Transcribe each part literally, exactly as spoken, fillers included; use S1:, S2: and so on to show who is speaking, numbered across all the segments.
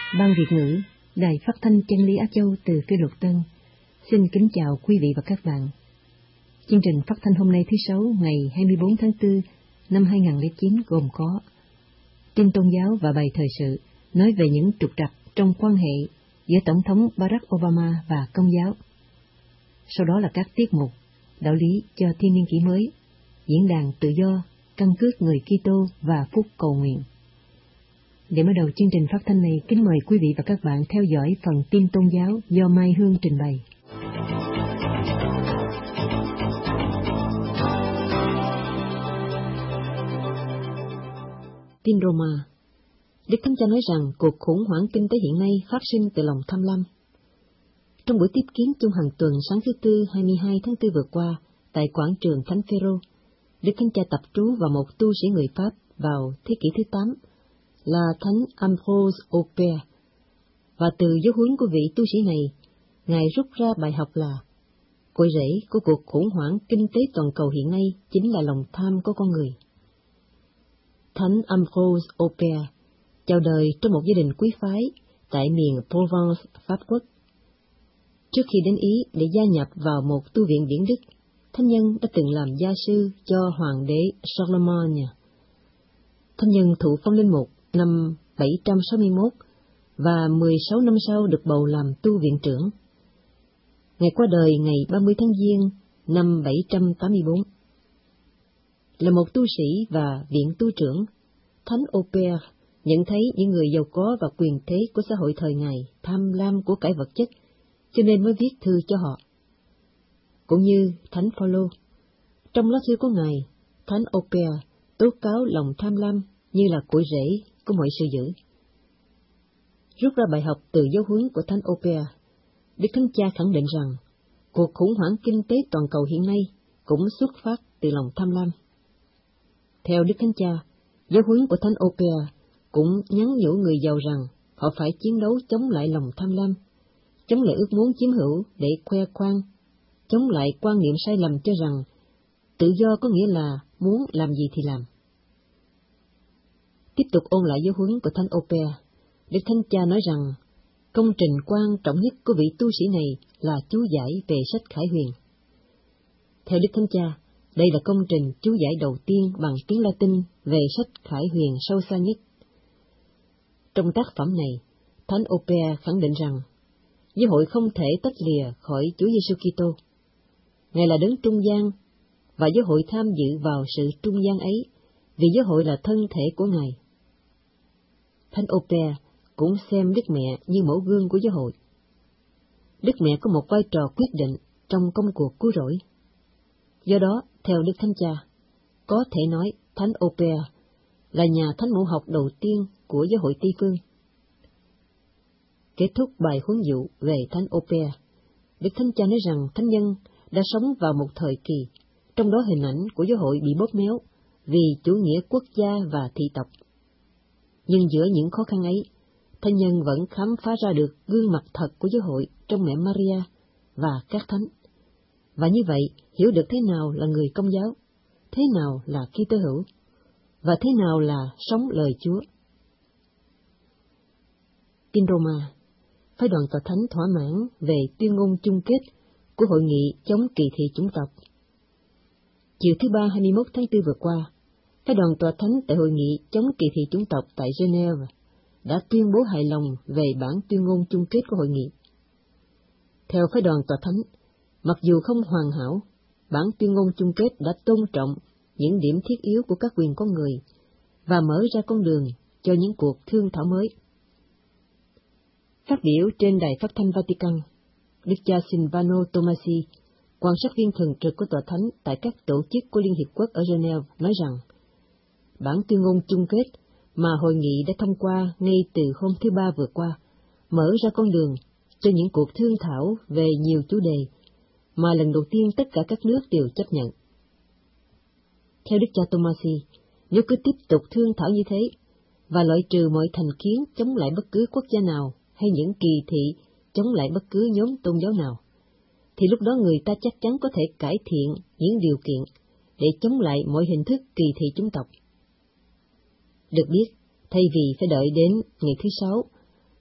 S1: Ban Việt ngữ, Đài Phát thanh Chân lý Á Châu từ Cây Luật Tân, xin kính chào quý vị và các bạn. Chương trình phát thanh hôm nay thứ Sáu ngày hai mươi bốn tháng tư năm hai nghìn không trăm lẻ chín gồm có tin tôn giáo và bài thời sự nói về những trục trặc trong quan hệ giữa Tổng thống Barack Obama và Công giáo. Sau đó là các tiết mục đạo lý cho thiên niên kỷ mới, diễn đàn tự do, căn cước người Kitô và phút cầu nguyện. Để mở đầu chương trình phát thanh này, kính mời quý vị và các bạn theo dõi phần tin tôn giáo do Mai Hương trình bày. Tin Roma. Đức Thánh Cha nói rằng cuộc khủng hoảng kinh tế hiện nay phát sinh từ lòng tham lam. Trong buổi tiếp kiến chung hàng tuần sáng thứ Tư hai mươi hai tháng tư vừa qua tại quảng trường Thánh Phêrô, Đức Thánh Cha tập trú vào một tu sĩ người Pháp vào thế kỷ thứ tám là Thánh Ambrose Aupert, và từ giáo huấn của vị tu sĩ này, Ngài rút ra bài học là cội rễ của cuộc khủng hoảng kinh tế toàn cầu hiện nay chính là lòng tham của con người. Thánh Ambrose Aupert chào đời trong một gia đình quý phái tại miền Provence, Pháp Quốc. Trước khi đến Ý để gia nhập vào một tu viện điển Đức, Thánh nhân đã từng làm gia sư cho Hoàng đế Charlemagne. Thánh nhân thụ phong linh mục năm bảy trăm sáu mươi mốt và mười sáu năm sau được bầu làm tu viện trưởng. Ngài qua đời ngày ba mươi tháng Giêng năm bảy trăm tám mươi tư. Là một tu sĩ và viện tu trưởng, Thánh Aupert nhận thấy những người giàu có và quyền thế của xã hội thời Ngài tham lam của cải vật chất, cho nên mới viết thư cho họ. Cũng như Thánh Phaolô, trong lá thư của Ngài, Thánh Aupert tố cáo lòng tham lam như là cội rễ của mọi sự dữ. Rút ra bài học từ giáo huấn của Thánh Aupert, Đức Thánh Cha khẳng định rằng cuộc khủng hoảng kinh tế toàn cầu hiện nay cũng xuất phát từ lòng tham lam. Theo Đức Thánh Cha, giáo huấn của Thánh Aupert cũng nhắn nhủ người giàu rằng họ phải chiến đấu chống lại lòng tham lam, chống lại ước muốn chiếm hữu để khoe khoang, chống lại quan niệm sai lầm cho rằng tự do có nghĩa là muốn làm gì thì làm. Tiếp tục ôn lại giáo huấn của Thánh Aupert, Đức Thánh Cha nói rằng công trình quan trọng nhất của vị tu sĩ này là chú giải về sách Khải Huyền. Theo Đức Thánh Cha, đây là công trình chú giải đầu tiên bằng tiếng Latin về sách Khải Huyền sâu xa nhất. Trong tác phẩm này, Thánh Aupert khẳng định rằng giáo hội không thể tách lìa khỏi Chúa Giêsu Kitô. Ngài là đấng trung gian, và giáo hội tham dự vào sự trung gian ấy vì giáo hội là thân thể của Ngài. Thánh Aupert cũng xem Đức Mẹ như mẫu gương của giáo hội. Đức Mẹ có một vai trò quyết định trong công cuộc cứu rỗi. Do đó, theo Đức Thánh Cha, có thể nói Thánh Aupert là nhà thánh mẫu học đầu tiên của giáo hội Tây phương. Kết thúc bài huấn dụ về Thánh Aupert, Đức Thánh Cha nói rằng thánh nhân đã sống vào một thời kỳ, trong đó hình ảnh của giáo hội bị bóp méo vì chủ nghĩa quốc gia và thị tộc. Nhưng giữa những khó khăn ấy, thánh nhân vẫn khám phá ra được gương mặt thật của giáo hội trong mẹ Maria và các thánh, và như vậy hiểu được thế nào là người Công giáo, thế nào là Kitô hữu, và thế nào là sống lời Chúa. Tin Roma. Phái đoàn Tòa Thánh thỏa mãn về tuyên ngôn chung kết của Hội nghị chống kỳ thị chủng tộc. Chiều thứ Ba hai mươi mốt tháng tư vừa qua, Phái đoàn Tòa Thánh tại Hội nghị chống kỳ thị chủng tộc tại Geneva đã tuyên bố hài lòng về bản tuyên ngôn chung kết của hội nghị. Theo Phái đoàn Tòa Thánh, mặc dù không hoàn hảo, bản tuyên ngôn chung kết đã tôn trọng những điểm thiết yếu của các quyền con người và mở ra con đường cho những cuộc thương thảo mới. Phát biểu trên đài phát thanh Vatican, Đức cha Silvano Tomasi, quan sát viên thường trực của Tòa Thánh tại các tổ chức của Liên Hiệp Quốc ở Geneva, nói rằng bản tuyên ngôn chung kết mà hội nghị đã thông qua ngay từ hôm thứ Ba vừa qua mở ra con đường cho những cuộc thương thảo về nhiều chủ đề mà lần đầu tiên tất cả các nước đều chấp nhận. Theo Đức cha Tomasi, nếu cứ tiếp tục thương thảo như thế và loại trừ mọi thành kiến chống lại bất cứ quốc gia nào hay những kỳ thị chống lại bất cứ nhóm tôn giáo nào, thì lúc đó người ta chắc chắn có thể cải thiện những điều kiện để chống lại mọi hình thức kỳ thị chủng tộc. Được biết, thay vì phải đợi đến ngày thứ Sáu,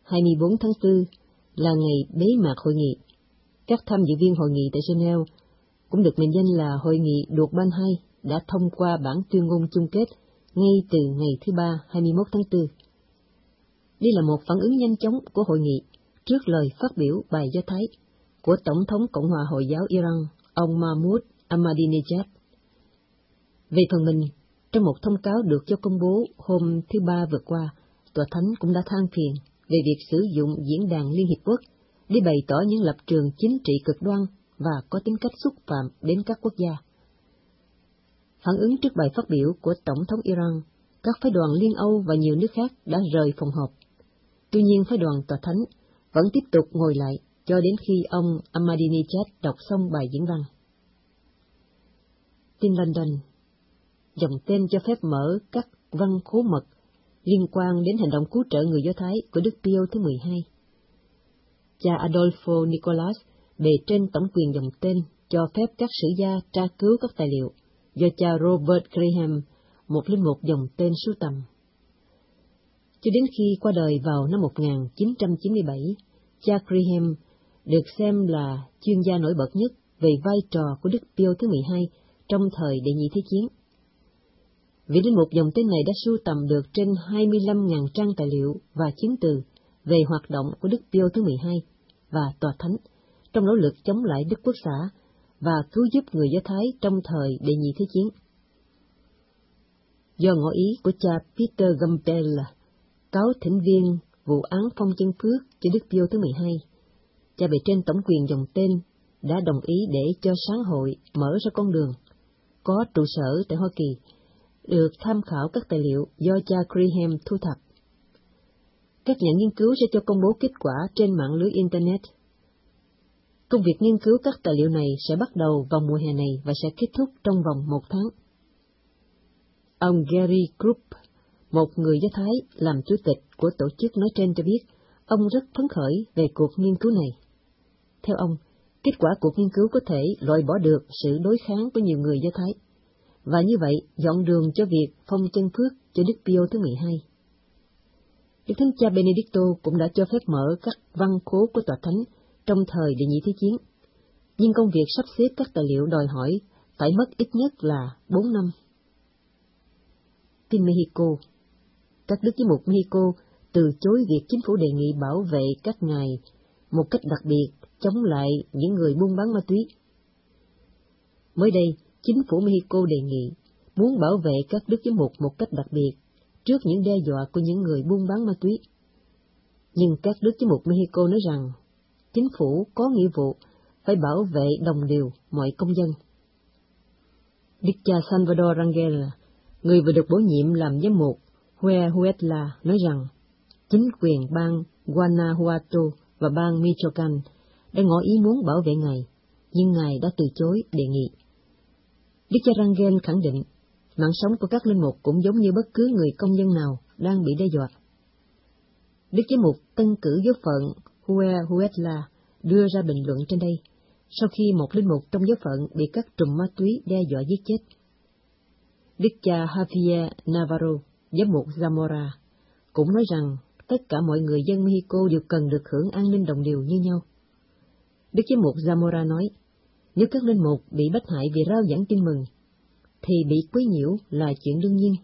S1: hai mươi bốn tháng tư là ngày bế mạc hội nghị. Các tham dự viên hội nghị tại Geneva, cũng được mệnh danh là Hội nghị Durban hai, đã thông qua bản tuyên ngôn chung kết ngay từ ngày thứ Ba hai mươi mốt tháng tư. Đây là một phản ứng nhanh chóng của hội nghị trước lời phát biểu bài Do Thái của Tổng thống Cộng hòa Hồi giáo Iran, ông Mahmoud Ahmadinejad. Về phần mình, trong một thông cáo được cho công bố hôm thứ Ba vừa qua, Tòa Thánh cũng đã than phiền về việc sử dụng diễn đàn Liên Hiệp Quốc để bày tỏ những lập trường chính trị cực đoan và có tính cách xúc phạm đến các quốc gia. Phản ứng trước bài phát biểu của Tổng thống Iran, các phái đoàn Liên Âu và nhiều nước khác đã rời phòng họp. Tuy nhiên, phái đoàn Tòa Thánh vẫn tiếp tục ngồi lại cho đến khi ông Ahmadinejad đọc xong bài diễn văn. Tin London. Dòng tên cho phép mở các văn khố mật liên quan đến hành động cứu trợ người Do Thái của Đức Pio thứ mười hai. Cha Adolfo Nicolas bề trên tổng quyền dòng tên cho phép các sử gia tra cứu các tài liệu do cha Robert Graham, một linh mục dòng tên sưu tầm. Cho đến khi qua đời vào năm một nghìn chín trăm chín mươi bảy, cha Graham được xem là chuyên gia nổi bật nhất về vai trò của Đức Pio thứ mười hai trong thời Đệ Nhị Thế Chiến. Vị linh mục dòng tên này đã sưu tầm được trên hai mươi lăm nghìn trang tài liệu và chứng từ về hoạt động của Đức Pio thứ mười hai và Tòa Thánh trong nỗ lực chống lại Đức Quốc xã và cứu giúp người Do Thái trong thời Đệ Nhị Thế Chiến. Do ngỏ ý của cha Peter Gumbel, cáo thỉnh viên vụ án phong chân phước cho Đức Pio thứ mười hai, cha bề trên tổng quyền dòng tên đã đồng ý để cho sáng hội mở ra con đường, có trụ sở tại Hoa Kỳ, được tham khảo các tài liệu do cha Graham thu thập. Các nhà nghiên cứu sẽ cho công bố kết quả trên mạng lưới Internet. Công việc nghiên cứu các tài liệu này sẽ bắt đầu vào mùa hè này và sẽ kết thúc trong vòng một tháng. Ông Gary Krupp, một người Do Thái làm chủ tịch của tổ chức nói trên cho biết, ông rất phấn khởi về cuộc nghiên cứu này. Theo ông, kết quả cuộc nghiên cứu có thể loại bỏ được sự đối kháng của nhiều người Do Thái, và như vậy dọn đường cho việc phong chân phước cho Đức Pio thứ mười hai. Đức Thánh Cha Benedicto cũng đã cho phép mở các văn khố của Tòa Thánh trong thời Đệ Nhị Thế Chiến, nhưng công việc sắp xếp các tài liệu đòi hỏi phải mất ít nhất là bốn năm. Tin Mexico. Các đức giám mục Mexico từ chối việc chính phủ đề nghị bảo vệ các ngài một cách đặc biệt chống lại những người buôn bán ma túy. Mới đây, chính phủ Mexico đề nghị muốn bảo vệ các đức giám mục một cách đặc biệt trước những đe dọa của những người buôn bán ma túy. Nhưng các đức giám mục Mexico nói rằng chính phủ có nghĩa vụ phải bảo vệ đồng đều mọi công dân. Đức cha Salvador Rangel, người vừa được bổ nhiệm làm giám mục Huehuetla, nói rằng chính quyền bang Guanajuato và bang Michoacán đã ngỏ ý muốn bảo vệ ngài, nhưng ngài đã từ chối đề nghị. Đức cha Rangel khẳng định, mạng sống của các linh mục cũng giống như bất cứ người công dân nào đang bị đe dọa. Đức giám mục tân cử giáo phận Huehuetla đưa ra bình luận trên đây, sau khi một linh mục trong giáo phận bị các trùm ma túy đe dọa giết chết. Đức cha Javier Navarro, giám mục Zamora, cũng nói rằng tất cả mọi người dân Mexico đều cần được hưởng an ninh đồng đều như nhau. Đức giám mục Zamora nói, nếu các linh mục bị bắt hại vì rao giảng tin mừng, thì bị quấy nhiễu là chuyện đương nhiên.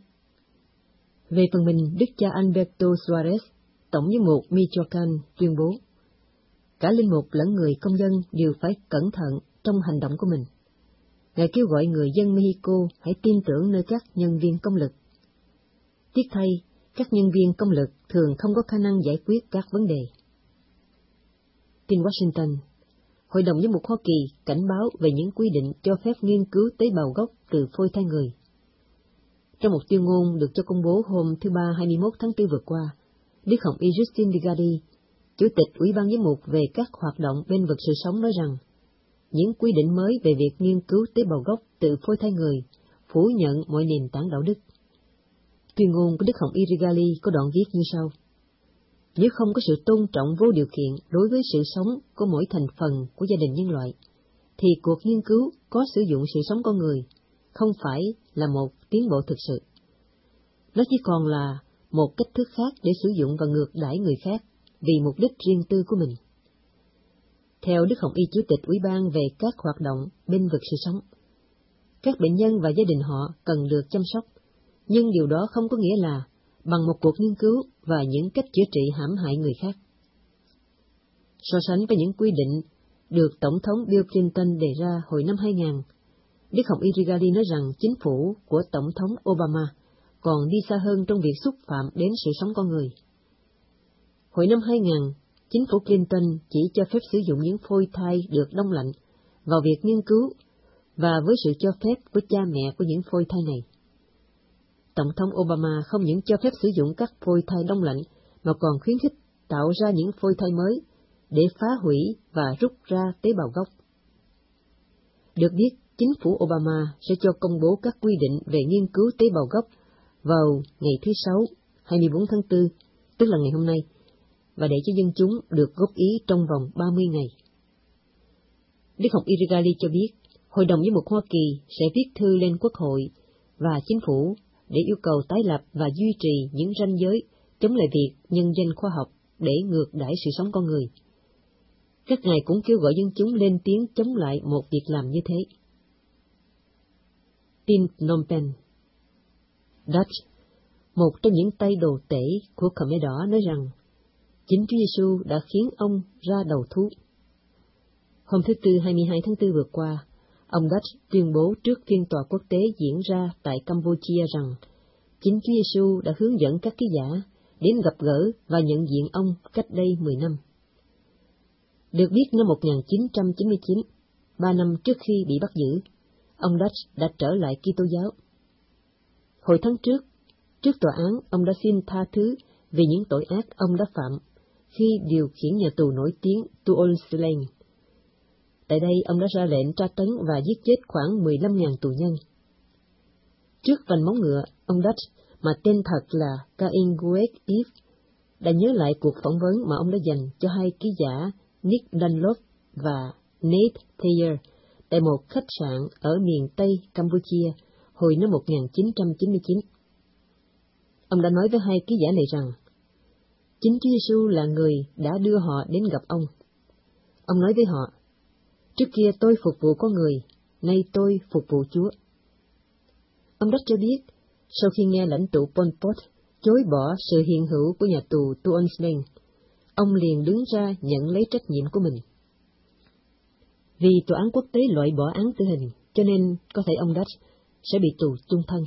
S1: Về phần mình, Đức cha Alberto Suarez, tổng giám mục Michoacán, tuyên bố, cả linh mục lẫn người công dân đều phải cẩn thận trong hành động của mình. Ngài kêu gọi người dân Mexico hãy tin tưởng nơi các nhân viên công lực. Tiếc thay, các nhân viên công lực thường không có khả năng giải quyết các vấn đề. Tin Washington. Hội đồng giám mục Hoa Kỳ cảnh báo về những quy định cho phép nghiên cứu tế bào gốc từ phôi thai người. Trong một tuyên ngôn được cho công bố hôm thứ Ba hai mươi mốt tháng tư vừa qua, Đức Hồng Y Justin Vigadi, Chủ tịch Ủy ban giám mục về các hoạt động bên vực sự sống, nói rằng những quy định mới về việc nghiên cứu tế bào gốc từ phôi thai người phủ nhận mọi nền tảng đạo đức. Tuyên ngôn của Đức Hồng Y Rigali có đoạn viết như sau: Nếu không có sự tôn trọng vô điều kiện đối với sự sống của mỗi thành phần của gia đình nhân loại, thì cuộc nghiên cứu có sử dụng sự sống con người không phải là một tiến bộ thực sự. Nó chỉ còn là một cách thức khác để sử dụng và ngược đãi người khác vì mục đích riêng tư của mình. Theo Đức Hồng Y Chủ tịch Ủy ban về các hoạt động bênh vực sự sống, các bệnh nhân và gia đình họ cần được chăm sóc, nhưng điều đó không có nghĩa là bằng một cuộc nghiên cứu và những cách chữa trị hãm hại người khác. So sánh với những quy định được Tổng thống Bill Clinton đề ra hồi năm hai nghìn, Đức Hồng Y Rigali nói rằng chính phủ của Tổng thống Obama còn đi xa hơn trong việc xúc phạm đến sự sống con người. Hồi năm hai nghìn, chính phủ Clinton chỉ cho phép sử dụng những phôi thai được đông lạnh vào việc nghiên cứu và với sự cho phép của cha mẹ của những phôi thai này. Tổng thống Obama không những cho phép sử dụng các phôi thai đông lạnh mà còn khuyến khích tạo ra những phôi thai mới để phá hủy và rút ra tế bào gốc. Được biết, chính phủ Obama sẽ cho công bố các quy định về nghiên cứu tế bào gốc vào ngày thứ Sáu, hai mươi bốn tháng tư, tức là ngày hôm nay, và để cho dân chúng được góp ý trong vòng ba mươi ngày. Đức Hồng Y Rigali cho biết, Hội đồng Giám mục Hoa Kỳ sẽ viết thư lên Quốc hội và chính phủ để yêu cầu tái lập và duy trì những ranh giới chống lại việc nhân danh khoa học để ngược đãi sự sống con người. Các ngài cũng kêu gọi dân chúng lên tiếng chống lại một việc làm như thế. Tin Phnom Penh. Dutch, một trong những tay đồ tể của Khmer Đỏ, nói rằng chính Chúa Giêsu đã khiến ông ra đầu thú. Hôm thứ Tư hai mươi hai tháng tư vừa qua, ông Dutch tuyên bố trước phiên tòa quốc tế diễn ra tại Campuchia rằng chính Chúa Giêsu đã hướng dẫn các ký giả đến gặp gỡ và nhận diện ông cách đây mười năm. Được biết năm một nghìn chín trăm chín mươi chín, ba năm trước khi bị bắt giữ, ông Dutch đã trở lại Kitô giáo. Hồi tháng trước, trước tòa án, ông đã xin tha thứ vì những tội ác ông đã phạm khi điều khiển nhà tù nổi tiếng Tuol Sleng. Tại đây, ông đã ra lệnh tra tấn và giết chết khoảng mười lăm nghìn tù nhân. Trước vành móng ngựa, ông Dutch, mà tên thật là Cain Guek Eve, đã nhớ lại cuộc phỏng vấn mà ông đã dành cho hai ký giả Nick Dunlop và Nate Thayer tại một khách sạn ở miền Tây Campuchia hồi năm một nghìn chín trăm chín mươi chín. Ông đã nói với hai ký giả này rằng, chính Chúa Giêsu là người đã đưa họ đến gặp ông. Ông nói với họ, trước kia tôi phục vụ con người, nay tôi phục vụ Chúa. Ông Đắc cho biết, sau khi nghe lãnh tụ Pol Pot chối bỏ sự hiện hữu của nhà tù Tuol Sleng, ông liền đứng ra nhận lấy trách nhiệm của mình. Vì tòa án quốc tế loại bỏ án tử hình, cho nên có thể ông Dutch sẽ bị tù chung thân.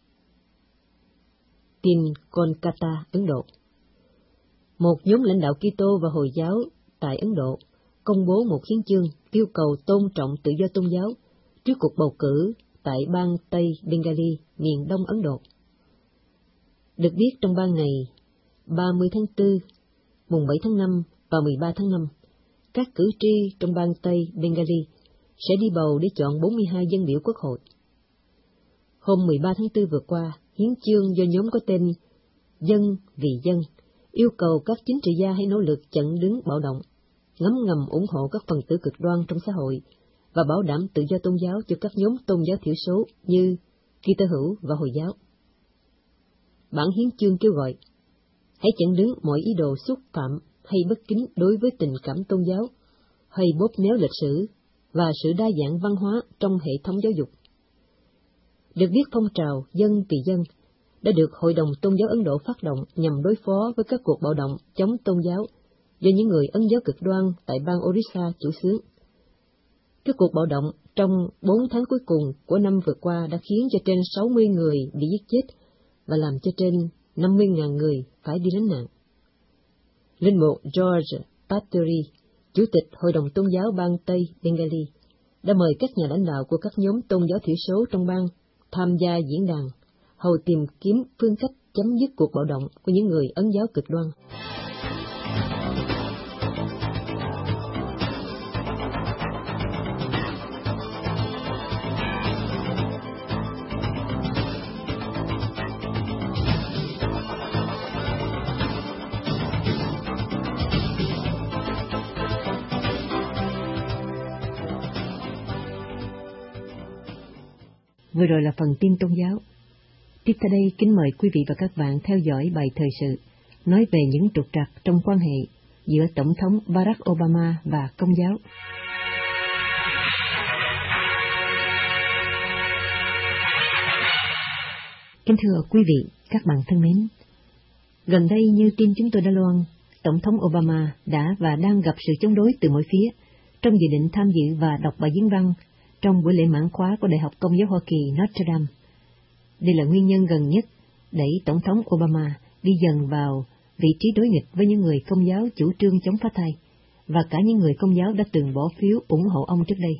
S1: Tin Kolkata, Ấn Độ. Một nhóm lãnh đạo Kitô và Hồi giáo tại Ấn Độ công bố một hiến chương yêu cầu tôn trọng tự do tôn giáo trước cuộc bầu cử tại bang Tây Bengali, miền Đông Ấn Độ. Được biết trong ba ngày ba mươi tháng tư, mùng bảy tháng năm và mười ba tháng năm, các cử tri trong bang Tây Bengali sẽ đi bầu để chọn bốn mươi hai dân biểu quốc hội. Hôm mười ba tháng tư vừa qua, hiến chương do nhóm có tên Dân vì Dân yêu cầu các chính trị gia hãy nỗ lực chặn đứng bạo động, ngấm ngầm ủng hộ các phần tử cực đoan trong xã hội và bảo đảm tự do tôn giáo cho các nhóm tôn giáo thiểu số như Kitô hữu và Hồi giáo. Bản hiến chương kêu gọi, hãy chặn đứng mọi ý đồ xúc phạm hay bất kính đối với tình cảm tôn giáo, hay bóp méo lịch sử và sự đa dạng văn hóa trong hệ thống giáo dục. Được biết phong trào Dân vì Dân đã được Hội đồng Tôn giáo Ấn Độ phát động nhằm đối phó với các cuộc bạo động chống tôn giáo do những người Ấn giáo cực đoan tại bang Orissa chủ xướng. Các cuộc bạo động trong bốn tháng cuối cùng của năm vừa qua đã khiến cho trên sáu mươi người bị giết chết và làm cho trên năm mươi nghìn người phải đi lánh nạn. Linh mục George Pateri, Chủ tịch Hội đồng Tôn giáo bang Tây Bengali, đã mời các nhà lãnh đạo của các nhóm tôn giáo thiểu số trong bang tham gia diễn đàn, hầu tìm kiếm phương cách chấm dứt cuộc bạo động của những người Ấn giáo cực đoan. Vừa rồi là phần tin tôn giáo. Tiếp theo đây, kính mời quý vị và các bạn theo dõi bài thời sự, nói về những trục trặc trong quan hệ giữa Tổng thống Barack Obama và Công giáo. Kính thưa quý vị, các bạn thân mến, gần đây như tin chúng tôi đã loan, Tổng thống Obama đã và đang gặp sự chống đối từ mọi phía trong dự định tham dự và đọc bài diễn văn trong buổi lễ mãn khóa của Đại học Công giáo Hoa Kỳ Notre Dame. Đây là nguyên nhân gần nhất đẩy Tổng thống Obama đi dần vào vị trí đối nghịch với những người Công giáo chủ trương chống phá thai và cả những người Công giáo đã từng bỏ phiếu ủng hộ ông trước đây.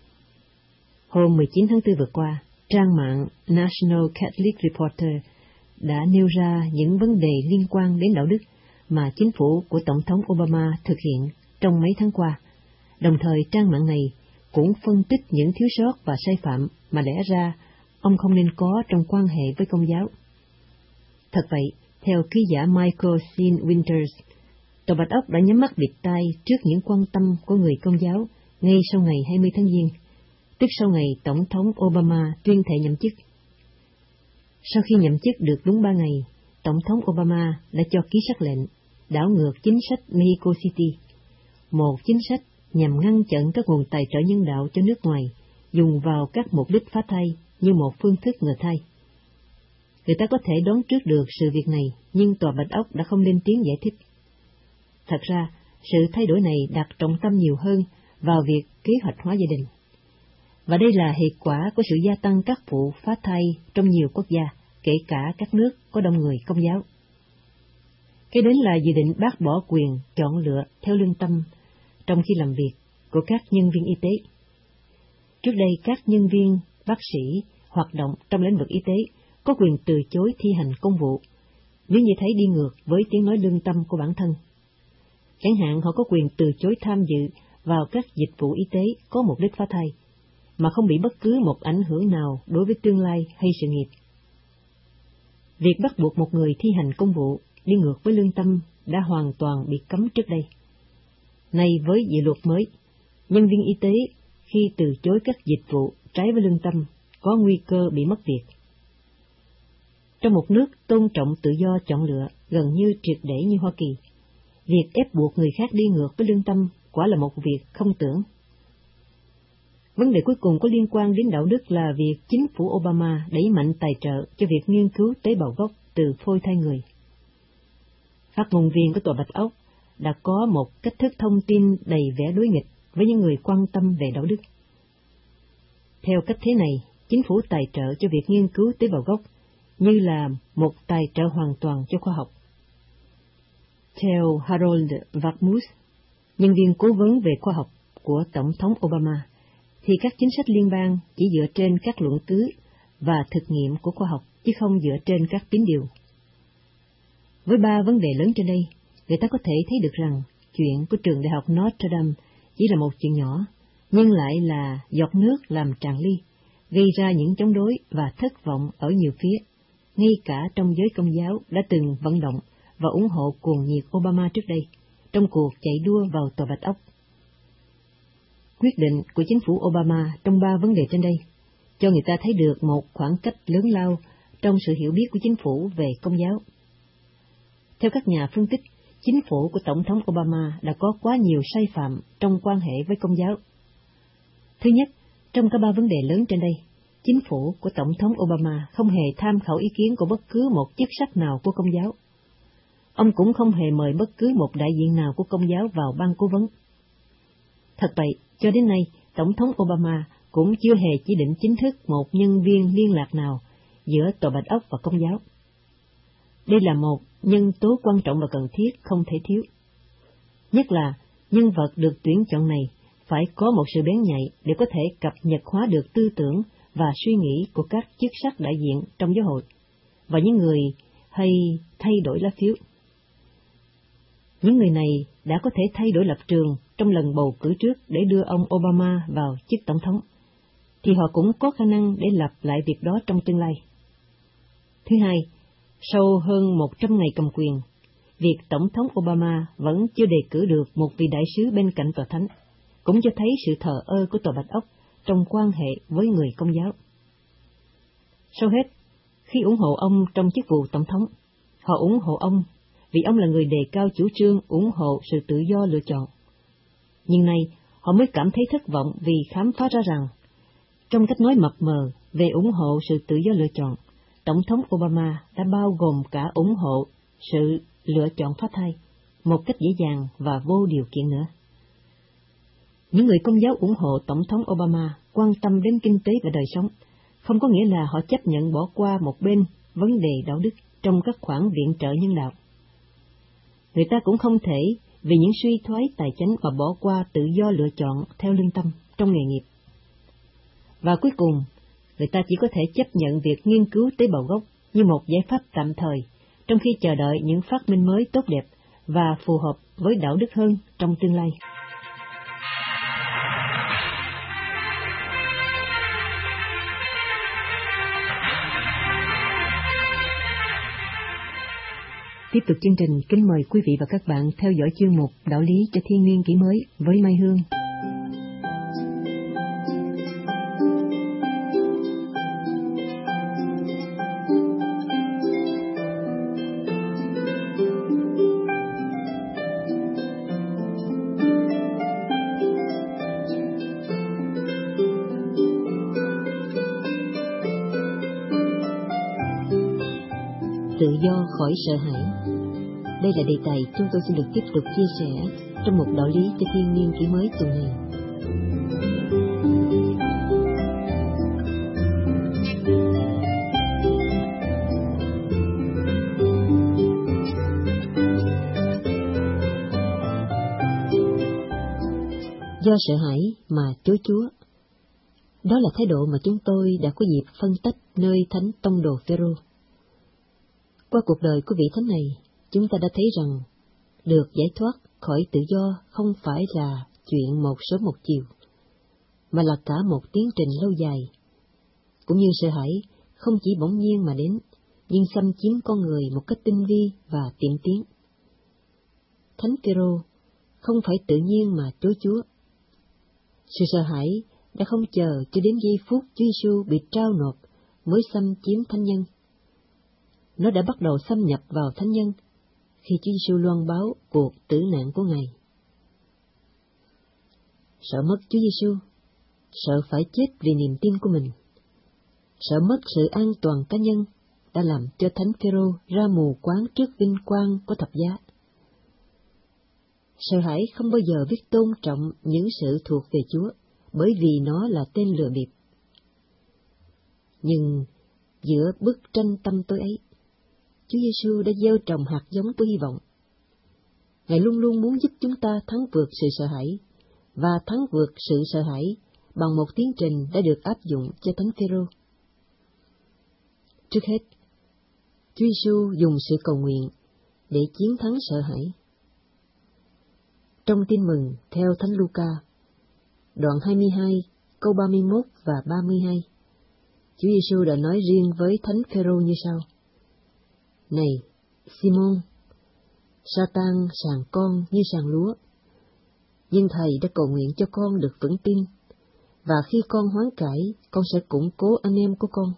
S1: Hôm mười chín tháng tư vừa qua, trang mạng National Catholic Reporter đã nêu ra những vấn đề liên quan đến đạo đức mà chính phủ của Tổng thống Obama thực hiện trong mấy tháng qua. Đồng thời trang mạng này cũng phân tích những thiếu sót và sai phạm mà lẽ ra ông không nên có trong quan hệ với Công giáo. Thật vậy, theo ký giả Michael Sean Winters, Tòa Bạch Ốc đã nhắm mắt bịt tai trước những quan tâm của người Công giáo ngay sau ngày hai mươi tháng Giêng, tức sau ngày Tổng thống Obama tuyên thệ nhậm chức. Sau khi nhậm chức được đúng ba ngày, Tổng thống Obama đã cho ký sắc lệnh đảo ngược chính sách Mexico City, một chính sách nhằm ngăn chặn các nguồn tài trợ nhân đạo cho nước ngoài dùng vào các mục đích phá thai như một phương thức ngừa thai. Người ta có thể đoán trước được sự việc này, nhưng Tòa Bạch Ốc đã không lên tiếng giải thích. Thật ra, sự thay đổi này đặt trọng tâm nhiều hơn vào việc kế hoạch hóa gia đình. Và đây là hệ quả của sự gia tăng các vụ phá thai trong nhiều quốc gia, kể cả các nước có đông người Công giáo. Kế đến là dự định bác bỏ quyền chọn lựa theo lương tâm trong khi làm việc của các nhân viên y tế. Trước đây, các nhân viên, bác sĩ hoạt động trong lĩnh vực y tế có quyền từ chối thi hành công vụ nếu như thấy đi ngược với tiếng nói lương tâm của bản thân. Chẳng hạn họ có quyền từ chối tham dự vào các dịch vụ y tế có mục đích phá thai, mà không bị bất cứ một ảnh hưởng nào đối với tương lai hay sự nghiệp. Việc bắt buộc một người thi hành công vụ đi ngược với lương tâm đã hoàn toàn bị cấm trước đây. Nay với dự luật mới, nhân viên y tế khi từ chối các dịch vụ trái với lương tâm có nguy cơ bị mất việc. Trong một nước tôn trọng tự do chọn lựa gần như triệt để như Hoa Kỳ, việc ép buộc người khác đi ngược với lương tâm quả là một việc không tưởng. Vấn đề cuối cùng có liên quan đến đạo đức là việc chính phủ Obama đẩy mạnh tài trợ cho việc nghiên cứu tế bào gốc từ phôi thai người. Phát ngôn viên của Tòa Bạch Ốc đã có một cách thức thông tin đầy vẻ đối nghịch với những người quan tâm về đạo đức. Theo cách thế này, chính phủ tài trợ cho việc nghiên cứu tế bào gốc như là một tài trợ hoàn toàn cho khoa học. Theo Harold Varmus, nhân viên cố vấn về khoa học của Tổng thống Obama, thì các chính sách liên bang chỉ dựa trên các luận cứ và thực nghiệm của khoa học, chứ không dựa trên các tín điều. Với ba vấn đề lớn trên đây, người ta có thể thấy được rằng chuyện của trường Đại học Notre Dame chỉ là một chuyện nhỏ, nhưng lại là giọt nước làm tràn ly, gây ra những chống đối và thất vọng ở nhiều phía, ngay cả trong giới Công giáo đã từng vận động và ủng hộ cuồng nhiệt Obama trước đây, trong cuộc chạy đua vào Tòa Bạch Ốc. Quyết định của chính phủ Obama trong ba vấn đề trên đây cho người ta thấy được một khoảng cách lớn lao trong sự hiểu biết của chính phủ về Công giáo. Theo các nhà phân tích, chính phủ của Tổng thống Obama đã có quá nhiều sai phạm trong quan hệ với Công giáo. Thứ nhất, trong cả ba vấn đề lớn trên đây, chính phủ của Tổng thống Obama không hề tham khảo ý kiến của bất cứ một chức sắc nào của Công giáo. Ông cũng không hề mời bất cứ một đại diện nào của Công giáo vào ban cố vấn. Thật vậy, cho đến nay, Tổng thống Obama cũng chưa hề chỉ định chính thức một nhân viên liên lạc nào giữa Tòa Bạch Ốc và Công giáo. Đây là một nhân tố quan trọng và cần thiết không thể thiếu. Nhất là, nhân vật được tuyển chọn này phải có một sự bén nhạy để có thể cập nhật hóa được tư tưởng và suy nghĩ của các chức sắc đại diện trong giáo hội, và những người hay thay đổi lá phiếu. Những người này đã có thể thay đổi lập trường trong lần bầu cử trước để đưa ông Obama vào chức tổng thống, thì họ cũng có khả năng để lặp lại việc đó trong tương lai. Thứ hai, sau hơn một trăm ngày cầm quyền, việc Tổng thống Obama vẫn chưa đề cử được một vị đại sứ bên cạnh tòa thánh, cũng cho thấy sự thờ ơ của Tòa Bạch Ốc trong quan hệ với người Công giáo. Sau hết, khi ủng hộ ông trong chức vụ tổng thống, họ ủng hộ ông vì ông là người đề cao chủ trương ủng hộ sự tự do lựa chọn. Nhưng nay, họ mới cảm thấy thất vọng vì khám phá ra rằng, trong cách nói mập mờ về ủng hộ sự tự do lựa chọn, Tổng thống Obama đã bao gồm cả ủng hộ sự lựa chọn phá thai, một cách dễ dàng và vô điều kiện nữa. Những người Công giáo ủng hộ Tổng thống Obama quan tâm đến kinh tế và đời sống, không có nghĩa là họ chấp nhận bỏ qua một bên vấn đề đạo đức trong các khoản viện trợ nhân đạo. Người ta cũng không thể vì những suy thoái tài chính mà bỏ qua tự do lựa chọn theo lương tâm trong nghề nghiệp. Và cuối cùng, người ta chỉ có thể chấp nhận việc nghiên cứu tế bào gốc như một giải pháp tạm thời, trong khi chờ đợi những phát minh mới tốt đẹp và phù hợp với đạo đức hơn trong tương lai. Tiếp tục chương trình, kính mời quý vị và các bạn theo dõi chương mục Đạo lý cho thiên niên kỷ mới với Mai Hương. Tự do khỏi sợ hãi. Đây là đề tài chúng tôi xin được tiếp tục chia sẻ trong một đạo lý cho thiên niên kỷ mới tuần này. Do sợ hãi mà chối Chúa. Đó là thái độ mà chúng tôi đã có dịp phân tích nơi Thánh Tông đồ Phêrô. Qua cuộc đời của vị thánh này, chúng ta đã thấy rằng được giải thoát khỏi tự do không phải là chuyện một sớm một chiều, mà là cả một tiến trình lâu dài. Cũng như sợ hãi không chỉ bỗng nhiên mà đến, nhưng xâm chiếm con người một cách tinh vi và tiệm tiến. Thánh Phêrô không phải tự nhiên mà chối Chúa. Sự sợ hãi đã không chờ cho đến giây phút Chúa Giêsu bị trao nộp mới xâm chiếm thánh nhân. Nó đã bắt đầu xâm nhập vào thánh nhân khi Chúa Giêsu loan báo cuộc tử nạn của Ngài. Sợ mất Chúa Giêsu, sợ phải chết vì niềm tin của mình, sợ mất sự an toàn cá nhân đã làm cho Thánh Phêrô ra mù quáng trước vinh quang của thập giá. Sợ hãi không bao giờ biết tôn trọng những sự thuộc về Chúa, bởi vì nó là tên lừa bịp. Nhưng giữa bức tranh tâm tối ấy, Chúa Giêsu đã gieo trồng hạt giống của hy vọng. Ngài luôn luôn muốn giúp chúng ta thắng vượt sự sợ hãi, và thắng vượt sự sợ hãi bằng một tiến trình đã được áp dụng cho Thánh Phêrô. Trước hết, Chúa Giêsu dùng sự cầu nguyện để chiến thắng sợ hãi. Trong Tin mừng theo Thánh Luca, đoạn hai mươi hai, câu ba mươi mốt và ba mươi hai, Chúa Giêsu đã nói riêng với Thánh Phêrô như sau: Này, Simon, Sa-tan sàng con như sàng lúa, nhưng Thầy đã cầu nguyện cho con được vững tin, và khi con hoán cải, con sẽ củng cố anh em của con.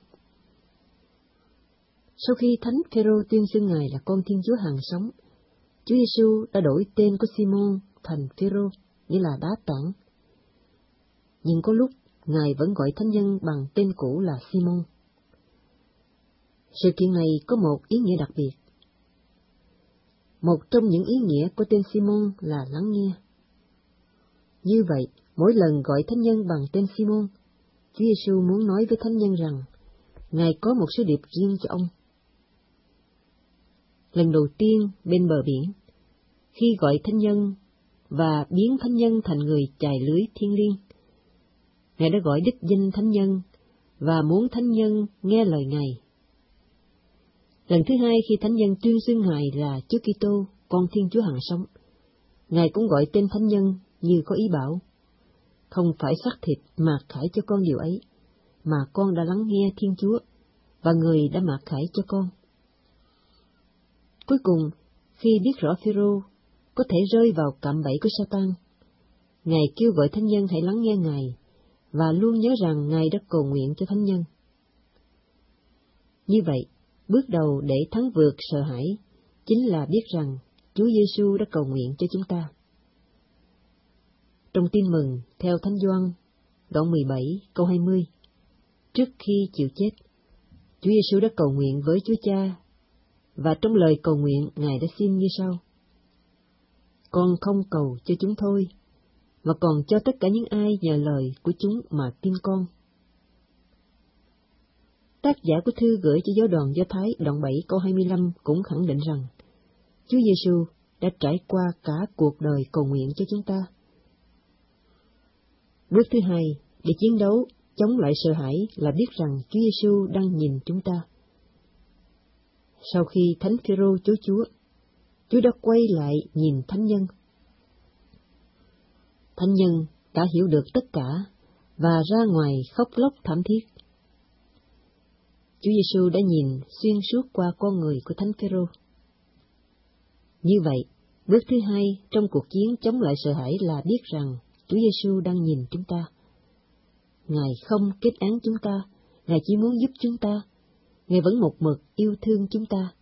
S1: Sau khi Thánh Phêrô tuyên xưng Ngài là con Thiên Chúa hàng sống, Chúa Giêsu đã đổi tên của Simon thành Phêrô, nghĩa là đá tảng. Nhưng có lúc Ngài vẫn gọi thánh nhân bằng tên cũ là Simon. Sự kiện này có một ý nghĩa đặc biệt. Một trong những ý nghĩa của tên Simon là lắng nghe. Như vậy, mỗi lần gọi thánh nhân bằng tên Simon, Chúa Giêsu muốn nói với thánh nhân rằng Ngài có một sứ điệp riêng cho ông. Lần đầu tiên bên bờ biển, khi gọi thánh nhân và biến thánh nhân thành người chài lưới thiêng liêng, Ngài đã gọi đích danh thánh nhân và muốn thánh nhân nghe lời Ngài. Lần thứ hai khi thánh nhân tuyên xưng Ngài là Chúa Kitô, con Thiên Chúa hằng sống, Ngài cũng gọi tên thánh nhân như có ý bảo: không phải xác thịt mạt khải cho con điều ấy, mà con đã lắng nghe Thiên Chúa, và người đã mạt khải cho con. Cuối cùng, khi biết rõ Phêrô có thể rơi vào cạm bẫy của Sa-tan, Ngài kêu gọi thánh nhân hãy lắng nghe Ngài, và luôn nhớ rằng Ngài đã cầu nguyện cho thánh nhân. Như vậy, bước đầu để thắng vượt sợ hãi, Chúa chính là biết rằng Chúa Giêsu đã cầu nguyện cho chúng ta. Trong Tin mừng theo Thánh Gioan, đoạn mười bảy, câu hai mươi, trước khi chịu chết, Chúa Giêsu đã cầu nguyện với Chúa Cha, và trong lời cầu nguyện Ngài đã xin như sau: Con không cầu cho chúng thôi, mà còn cho tất cả những ai nhờ lời của chúng mà tin con. Tác giả của thư gửi cho giáo đoàn Do Thái đoạn bảy câu hai mươi lăm cũng khẳng định rằng Chúa Giêsu đã trải qua cả cuộc đời cầu nguyện cho chúng ta. Bước thứ hai để chiến đấu chống lại sợ hãi là biết rằng Chúa Giêsu đang nhìn chúng ta. Sau khi Thánh Phêrô chối Chúa, Chúa đã quay lại nhìn thánh nhân. Thánh nhân đã hiểu được tất cả và ra ngoài khóc lóc thảm thiết. Chúa Giêsu đã nhìn xuyên suốt qua con người của Thánh Phêrô. Như vậy, bước thứ hai trong cuộc chiến chống lại sợ hãi là biết rằng Chúa Giêsu đang nhìn chúng ta. Ngài không kết án chúng ta, Ngài chỉ muốn giúp chúng ta. Ngài vẫn một mực yêu thương chúng ta.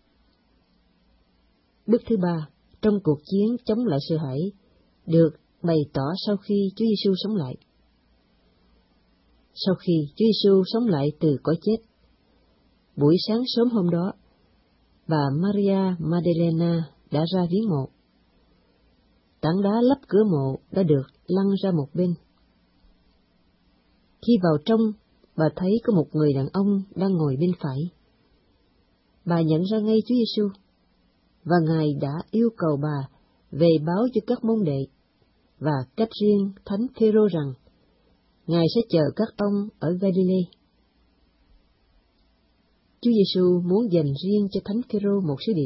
S1: Bước thứ ba trong cuộc chiến chống lại sợ hãi được bày tỏ sau khi Chúa Giêsu sống lại. Sau khi Chúa Giêsu sống lại từ cõi chết, buổi sáng sớm hôm đó, bà Maria Magdalena đã ra viếng mộ. Tảng đá lấp cửa mộ đã được lăn ra một bên. Khi vào trong, bà thấy có một người đàn ông đang ngồi bên phải. Bà nhận ra ngay Chúa Giêsu, và Ngài đã yêu cầu bà về báo cho các môn đệ và cách riêng Thánh Phêrô rằng Ngài sẽ chờ các ông ở Galilee. Chúa Giêsu muốn dành riêng cho Thánh Phêrô một sứ điệp.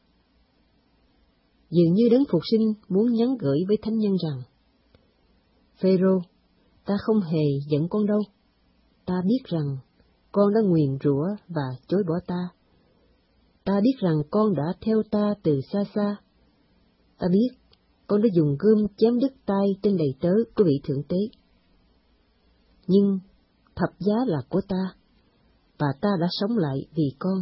S1: Dường như Đấng Phục Sinh muốn nhắn gửi với thánh nhân rằng: Phêrô, ta không hề giận con đâu. Ta biết rằng con đã nguyền rủa và chối bỏ ta. Ta biết rằng con đã theo ta từ xa xa. Ta biết con đã dùng gươm chém đứt tay tên đầy tớ của vị thượng tế. Nhưng thập giá là của ta, và ta đã sống lại vì con.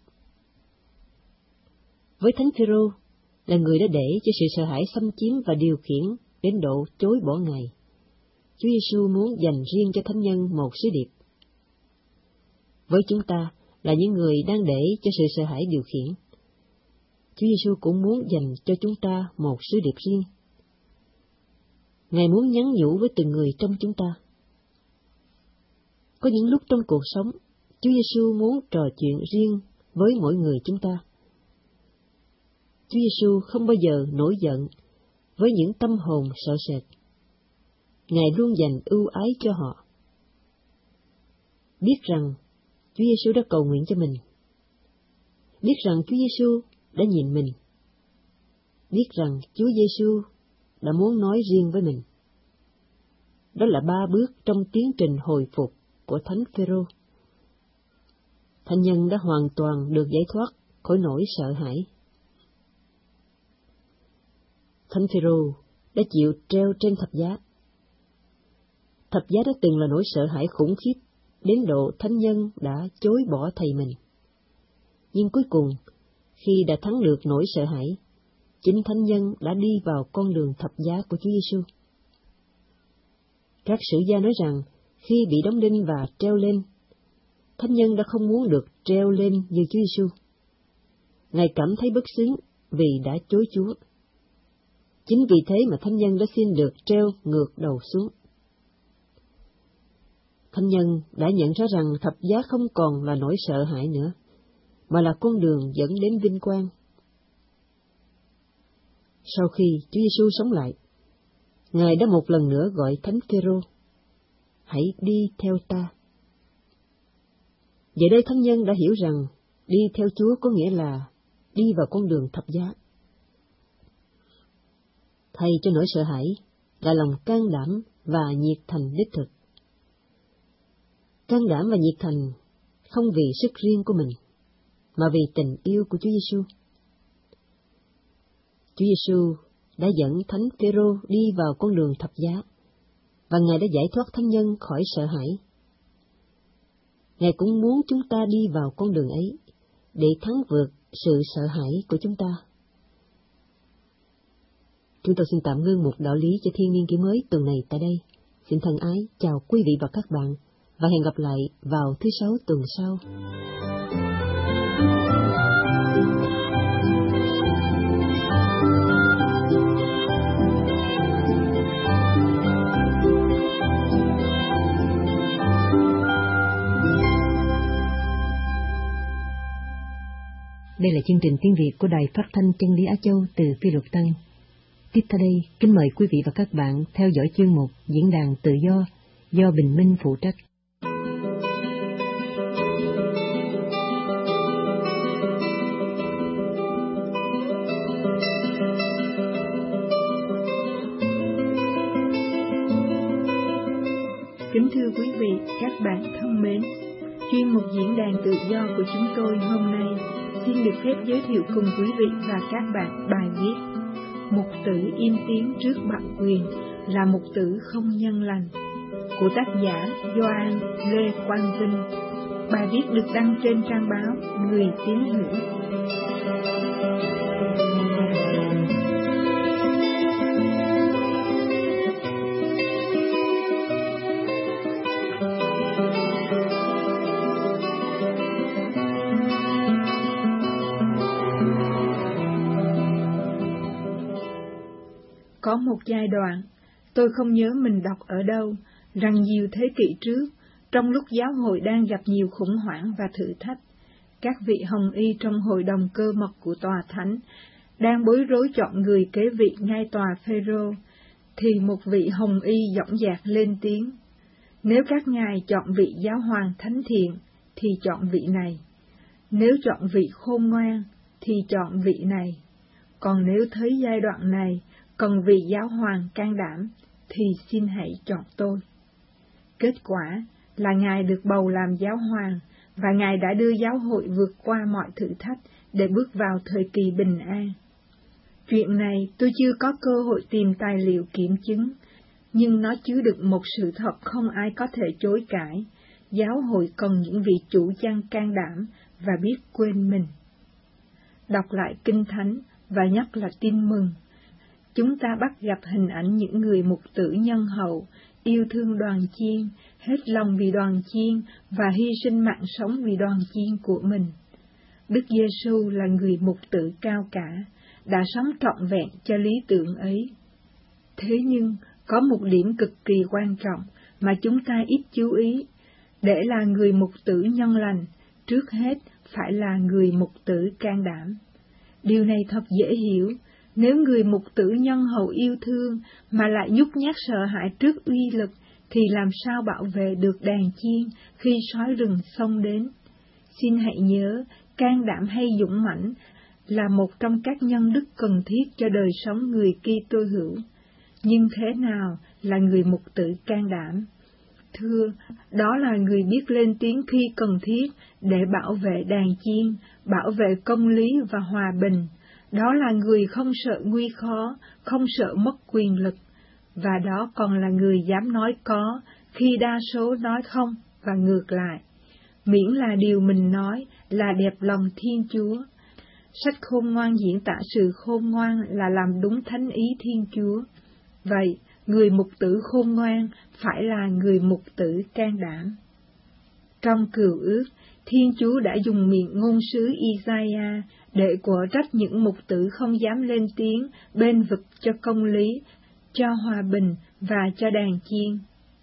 S1: Với Thánh Phêrô là người đã để cho sự sợ hãi xâm chiếm và điều khiển đến độ chối bỏ Ngài, Chúa Giêsu muốn dành riêng cho thánh nhân một sứ điệp. Với chúng ta là những người đang để cho sự sợ hãi điều khiển, Chúa Giêsu cũng muốn dành cho chúng ta một sứ điệp riêng. Ngài muốn nhắn nhủ với từng người trong chúng ta. Có những lúc trong cuộc sống, Chúa Giêsu muốn trò chuyện riêng với mỗi người chúng ta. Chúa Giêsu không bao giờ nổi giận với những tâm hồn sợ sệt. Ngài luôn dành ưu ái cho họ. Biết rằng Chúa Giêsu đã cầu nguyện cho mình. Biết rằng Chúa Giêsu đã nhìn mình. Biết rằng Chúa Giêsu đã muốn nói riêng với mình. Đó là ba bước trong tiến trình hồi phục của Thánh Phêrô. Thánh nhân đã hoàn toàn được giải thoát khỏi nỗi sợ hãi. Thánh Phêrô đã chịu treo trên thập giá. Thập giá đã từng là nỗi sợ hãi khủng khiếp đến độ thánh nhân đã chối bỏ thầy mình. Nhưng cuối cùng, khi đã thắng được nỗi sợ hãi, chính thánh nhân đã đi vào con đường thập giá của Chúa Giêsu. Các sử gia nói rằng khi bị đóng đinh và treo lên, thánh nhân đã không muốn được treo lên như Chúa Giêsu. Ngài cảm thấy bất xứng vì đã chối Chúa. Chính vì thế mà thánh nhân đã xin được treo ngược đầu xuống. Thánh nhân đã nhận ra rằng thập giá không còn là nỗi sợ hãi nữa, mà là con đường dẫn đến vinh quang. Sau khi Chúa Giêsu sống lại, Ngài đã một lần nữa gọi Thánh Phêrô: hãy đi theo ta. Giờ đây thánh nhân đã hiểu rằng đi theo Chúa có nghĩa là đi vào con đường thập giá. Thay cho nỗi sợ hãi là lòng can đảm và nhiệt thành đích thực. Can đảm và nhiệt thành không vì sức riêng của mình, mà vì tình yêu của Chúa Giêsu. Chúa Giêsu đã dẫn Thánh Phêrô đi vào con đường thập giá, và Ngài đã giải thoát thánh nhân khỏi sợ hãi. Ngài cũng muốn chúng ta đi vào con đường ấy để thắng vượt sự sợ hãi của chúng ta. Chúng tôi xin tạm ngưng một đạo lý cho thiên niên kỷ mới tuần này tại đây. Xin thân ái chào quý vị và các bạn, và hẹn gặp lại vào thứ Sáu tuần sau. Đây là chương trình tiếng Việt của Đài Phát thanh Chân lý Á Châu từ Phi Luật Tân. Tiếp theo đây, kính mời quý vị và các bạn theo dõi chuyên mục Diễn đàn Tự do do Bình Minh phụ trách.
S2: Kính thưa quý vị, các bạn thân mến, chuyên mục Diễn đàn Tự do của chúng tôi hôm nay xin được phép giới thiệu cùng quý vị và các bạn bài viết Mục tử im tiếng trước bạo quyền là mục tử không nhân lành của tác giả Gioan Lê Quang Vinh. Bài viết được đăng trên trang báo Người Tín Hữu. Có một giai đoạn, tôi không nhớ mình đọc ở đâu, rằng nhiều thế kỷ trước, trong lúc giáo hội đang gặp nhiều khủng hoảng và thử thách, các vị hồng y trong hội đồng cơ mật của tòa thánh đang bối rối chọn người kế vị ngay tòa Phêrô, thì một vị hồng y dõng dạc lên tiếng: nếu các ngài chọn vị giáo hoàng thánh thiện, thì chọn vị này; nếu chọn vị khôn ngoan, thì chọn vị này; còn nếu thấy giai đoạn này cần vị giáo hoàng can đảm, thì xin hãy chọn tôi. Kết quả là Ngài được bầu làm giáo hoàng, và Ngài đã đưa giáo hội vượt qua mọi thử thách để bước vào thời kỳ bình an. Chuyện này tôi chưa có cơ hội tìm tài liệu kiểm chứng, nhưng nó chứa đựng một sự thật không ai có thể chối cãi. Giáo hội cần những vị chủ chăn can đảm và biết quên mình. Đọc lại Kinh Thánh và nhất là tin mừng, chúng ta bắt gặp hình ảnh những người mục tử nhân hậu, yêu thương đoàn chiên, hết lòng vì đoàn chiên và hy sinh mạng sống vì đoàn chiên của mình. Đức Giêsu là người mục tử cao cả, đã sống trọn vẹn cho lý tưởng ấy. Thế nhưng, có một điểm cực kỳ quan trọng mà chúng ta ít chú ý. Để là người mục tử nhân lành, trước hết phải là người mục tử can đảm. Điều này thật dễ hiểu. Nếu người mục tử nhân hậu yêu thương mà lại nhút nhát sợ hãi trước uy lực, thì làm sao bảo vệ được đàn chiên khi sói rừng xông đến? Xin hãy nhớ, can đảm hay dũng mãnh là một trong các nhân đức cần thiết cho đời sống người Kitô hữu. Nhưng thế nào là người mục tử can đảm? Thưa, đó là người biết lên tiếng khi cần thiết để bảo vệ đàn chiên, bảo vệ công lý và hòa bình. Đó là người không sợ nguy khó, không sợ mất quyền lực, và đó còn là người dám nói có khi đa số nói không và ngược lại, miễn là điều mình nói là đẹp lòng Thiên Chúa. Sách Khôn Ngoan diễn tả sự khôn ngoan là làm đúng thánh ý Thiên Chúa. Vậy, người mục tử khôn ngoan phải là người mục tử can đảm. Trong Cựu Ước, Thiên Chúa đã dùng miệng ngôn sứ Isaiah để quở trách những mục tử không dám lên tiếng bên vực cho công lý, cho hòa bình và cho đàn chiên.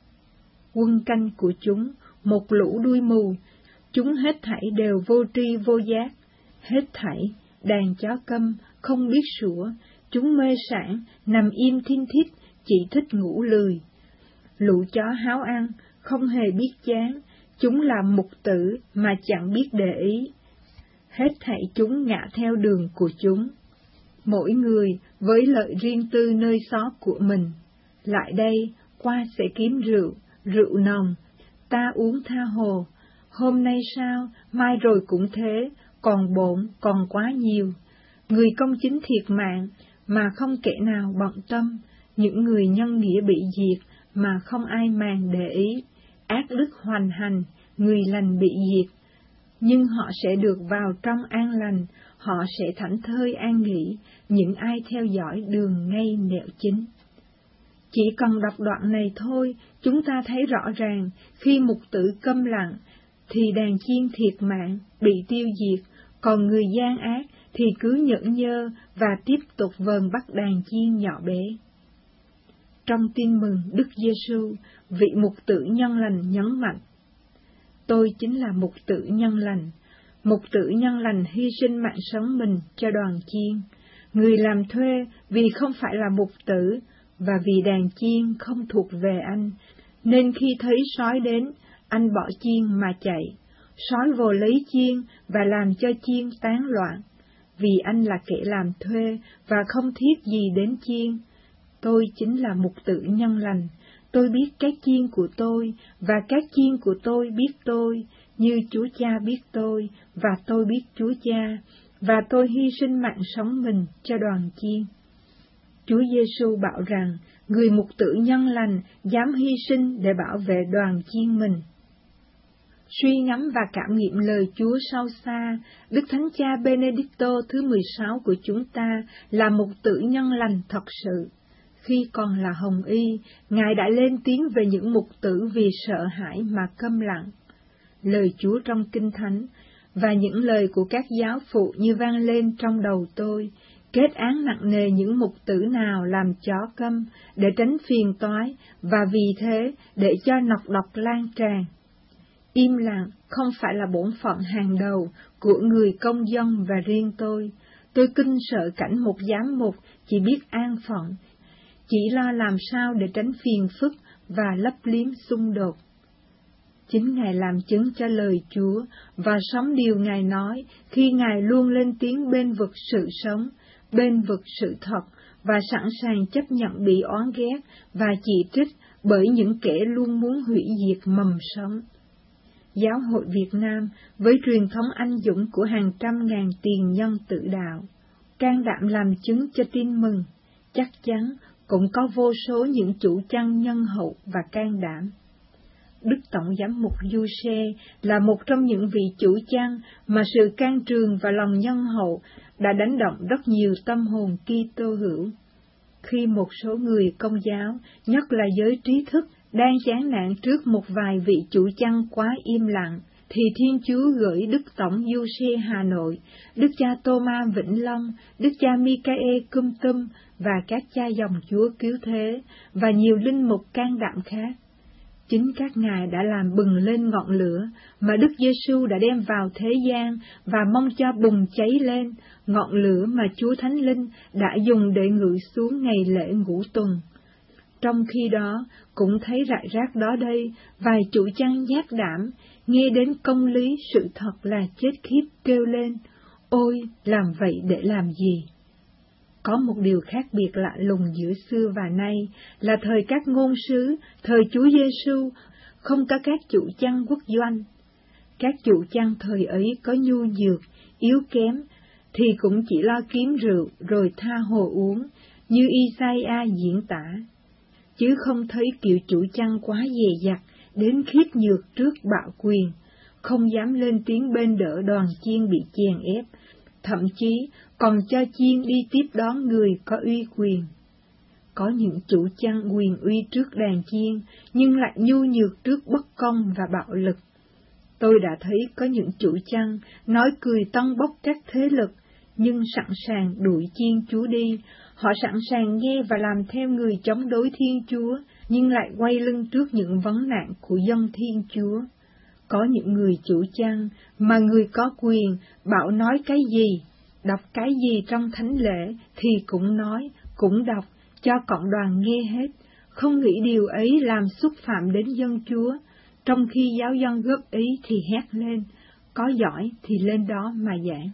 S2: Quân canh của chúng, một lũ đuôi mù, chúng hết thảy đều vô tri vô giác, hết thảy đàn chó câm không biết sủa, chúng mê sản nằm im thiên thít, chỉ thích ngủ lười. Lũ chó háo ăn không hề biết chán, chúng là mục tử mà chẳng biết để ý. Hết thảy chúng ngã theo đường của chúng, mỗi người với lợi riêng tư nơi xó của mình. Lại đây, qua sẽ kiếm rượu, rượu nồng, ta uống tha hồ. Hôm nay sao, mai rồi cũng thế, còn bộn, còn quá nhiều. Người công chính thiệt mạng, mà không kẻ nào bận tâm. Những người nhân nghĩa bị diệt, mà không ai màng để ý. Ác đức hoành hành, người lành bị diệt. Nhưng họ sẽ được vào trong an lành, họ sẽ thảnh thơi an nghỉ, những ai theo dõi đường ngay nẻo chính. Chỉ cần đọc đoạn này thôi, chúng ta thấy rõ ràng, khi mục tử câm lặng, thì đàn chiên thiệt mạng, bị tiêu diệt, còn người gian ác thì cứ nhẫn nhơ và tiếp tục vờn bắt đàn chiên nhỏ bé. Trong tin mừng Đức Giêsu, vị mục tử nhân lành nhấn mạnh: Tôi chính là mục tử nhân lành. Mục tử nhân lành hy sinh mạng sống mình cho đoàn chiên. Người làm thuê vì không phải là mục tử, và vì đàn chiên không thuộc về anh, nên khi thấy sói đến, anh bỏ chiên mà chạy. Sói vồ lấy chiên và làm cho chiên tán loạn, vì anh là kẻ làm thuê và không thiết gì đến chiên. Tôi chính là mục tử nhân lành. Tôi biết các chiên của tôi, và các chiên của tôi biết tôi, như Chúa Cha biết tôi, và tôi biết Chúa Cha, và tôi hy sinh mạng sống mình cho đoàn chiên. Chúa Giêsu bảo rằng, người mục tử nhân lành dám hy sinh để bảo vệ đoàn chiên mình. Suy ngẫm và cảm nghiệm lời Chúa sâu xa, Đức Thánh Cha Benedicto thứ mười sáu của chúng ta là mục tử nhân lành thật sự. Khi còn là hồng y, Ngài đã lên tiếng về những mục tử vì sợ hãi mà câm lặng. Lời Chúa trong Kinh Thánh và những lời của các giáo phụ như vang lên trong đầu tôi, kết án nặng nề những mục tử nào làm chó câm để tránh phiền toái, và vì thế để cho nọc độc lan tràn. Im lặng không phải là bổn phận hàng đầu của người công dân và riêng tôi. Tôi kinh sợ cảnh một giám mục chỉ biết an phận, chỉ lo làm sao để tránh phiền phức và lấp liếm xung đột. Chính Ngài làm chứng cho lời Chúa và sống điều Ngài nói khi Ngài luôn lên tiếng bên vực sự sống, bên vực sự thật, và sẵn sàng chấp nhận bị oán ghét và chỉ trích bởi những kẻ luôn muốn hủy diệt mầm sống. Giáo hội Việt Nam, với truyền thống anh dũng của hàng trăm ngàn tiền nhân tự đạo, can đảm làm chứng cho tin mừng, chắc chắn cũng có vô số những chủ chăn nhân hậu và can đảm. Đức Tổng Giám mục Giuse là một trong những vị chủ chăn mà sự can trường và lòng nhân hậu đã đánh động rất nhiều tâm hồn Kitô hữu. Khi một số người Công giáo, nhất là giới trí thức, đang chán nản trước một vài vị chủ chăn quá im lặng, thì Thiên Chúa gửi Đức Tổng Giuse Hà Nội, Đức cha Tô-ma Vĩnh Long, Đức cha Mi-ca-ê Cum Tum và các cha dòng Chúa Cứu Thế và nhiều linh mục can đảm khác. Chính các ngài đã làm bừng lên ngọn lửa mà Đức Giêsu đã đem vào thế gian và mong cho bùng cháy lên, ngọn lửa mà Chúa Thánh Linh đã dùng để ngự xuống ngày lễ Ngũ Tuần. Trong khi đó, cũng thấy rải rác đó đây, vài chủ chăn giác đảm, nghe đến công lý sự thật là chết khiếp kêu lên: Ôi, làm vậy để làm gì? Có một điều khác biệt lạ lùng giữa xưa và nay là thời các ngôn sứ, thời Chúa Giêsu không có các chủ chăn quốc doanh. Các chủ chăn thời ấy có nhu nhược, yếu kém, thì cũng chỉ lo kiếm rượu rồi tha hồ uống, như Isaiah diễn tả, chứ không thấy kiểu chủ chăn quá dè dặt, đến khiếp nhược trước bạo quyền, không dám lên tiếng bên đỡ đoàn chiên bị chèn ép, thậm chí còn cho chiên đi tiếp đón người có uy quyền. Có những chủ chăn quyền uy trước đàn chiên, nhưng lại nhu nhược trước bất công và bạo lực. Tôi đã thấy có những chủ chăn nói cười tâng bốc các thế lực, nhưng sẵn sàng đuổi chiên Chúa đi. Họ sẵn sàng nghe và làm theo người chống đối Thiên Chúa, nhưng lại quay lưng trước những vấn nạn của dân Thiên Chúa. Có những người chủ chăn mà người có quyền bảo nói cái gì, đọc cái gì trong thánh lễ thì cũng nói, cũng đọc, cho cộng đoàn nghe hết, không nghĩ điều ấy làm xúc phạm đến dân Chúa, trong khi giáo dân góp ý thì hét lên, có giỏi thì lên đó mà giảng.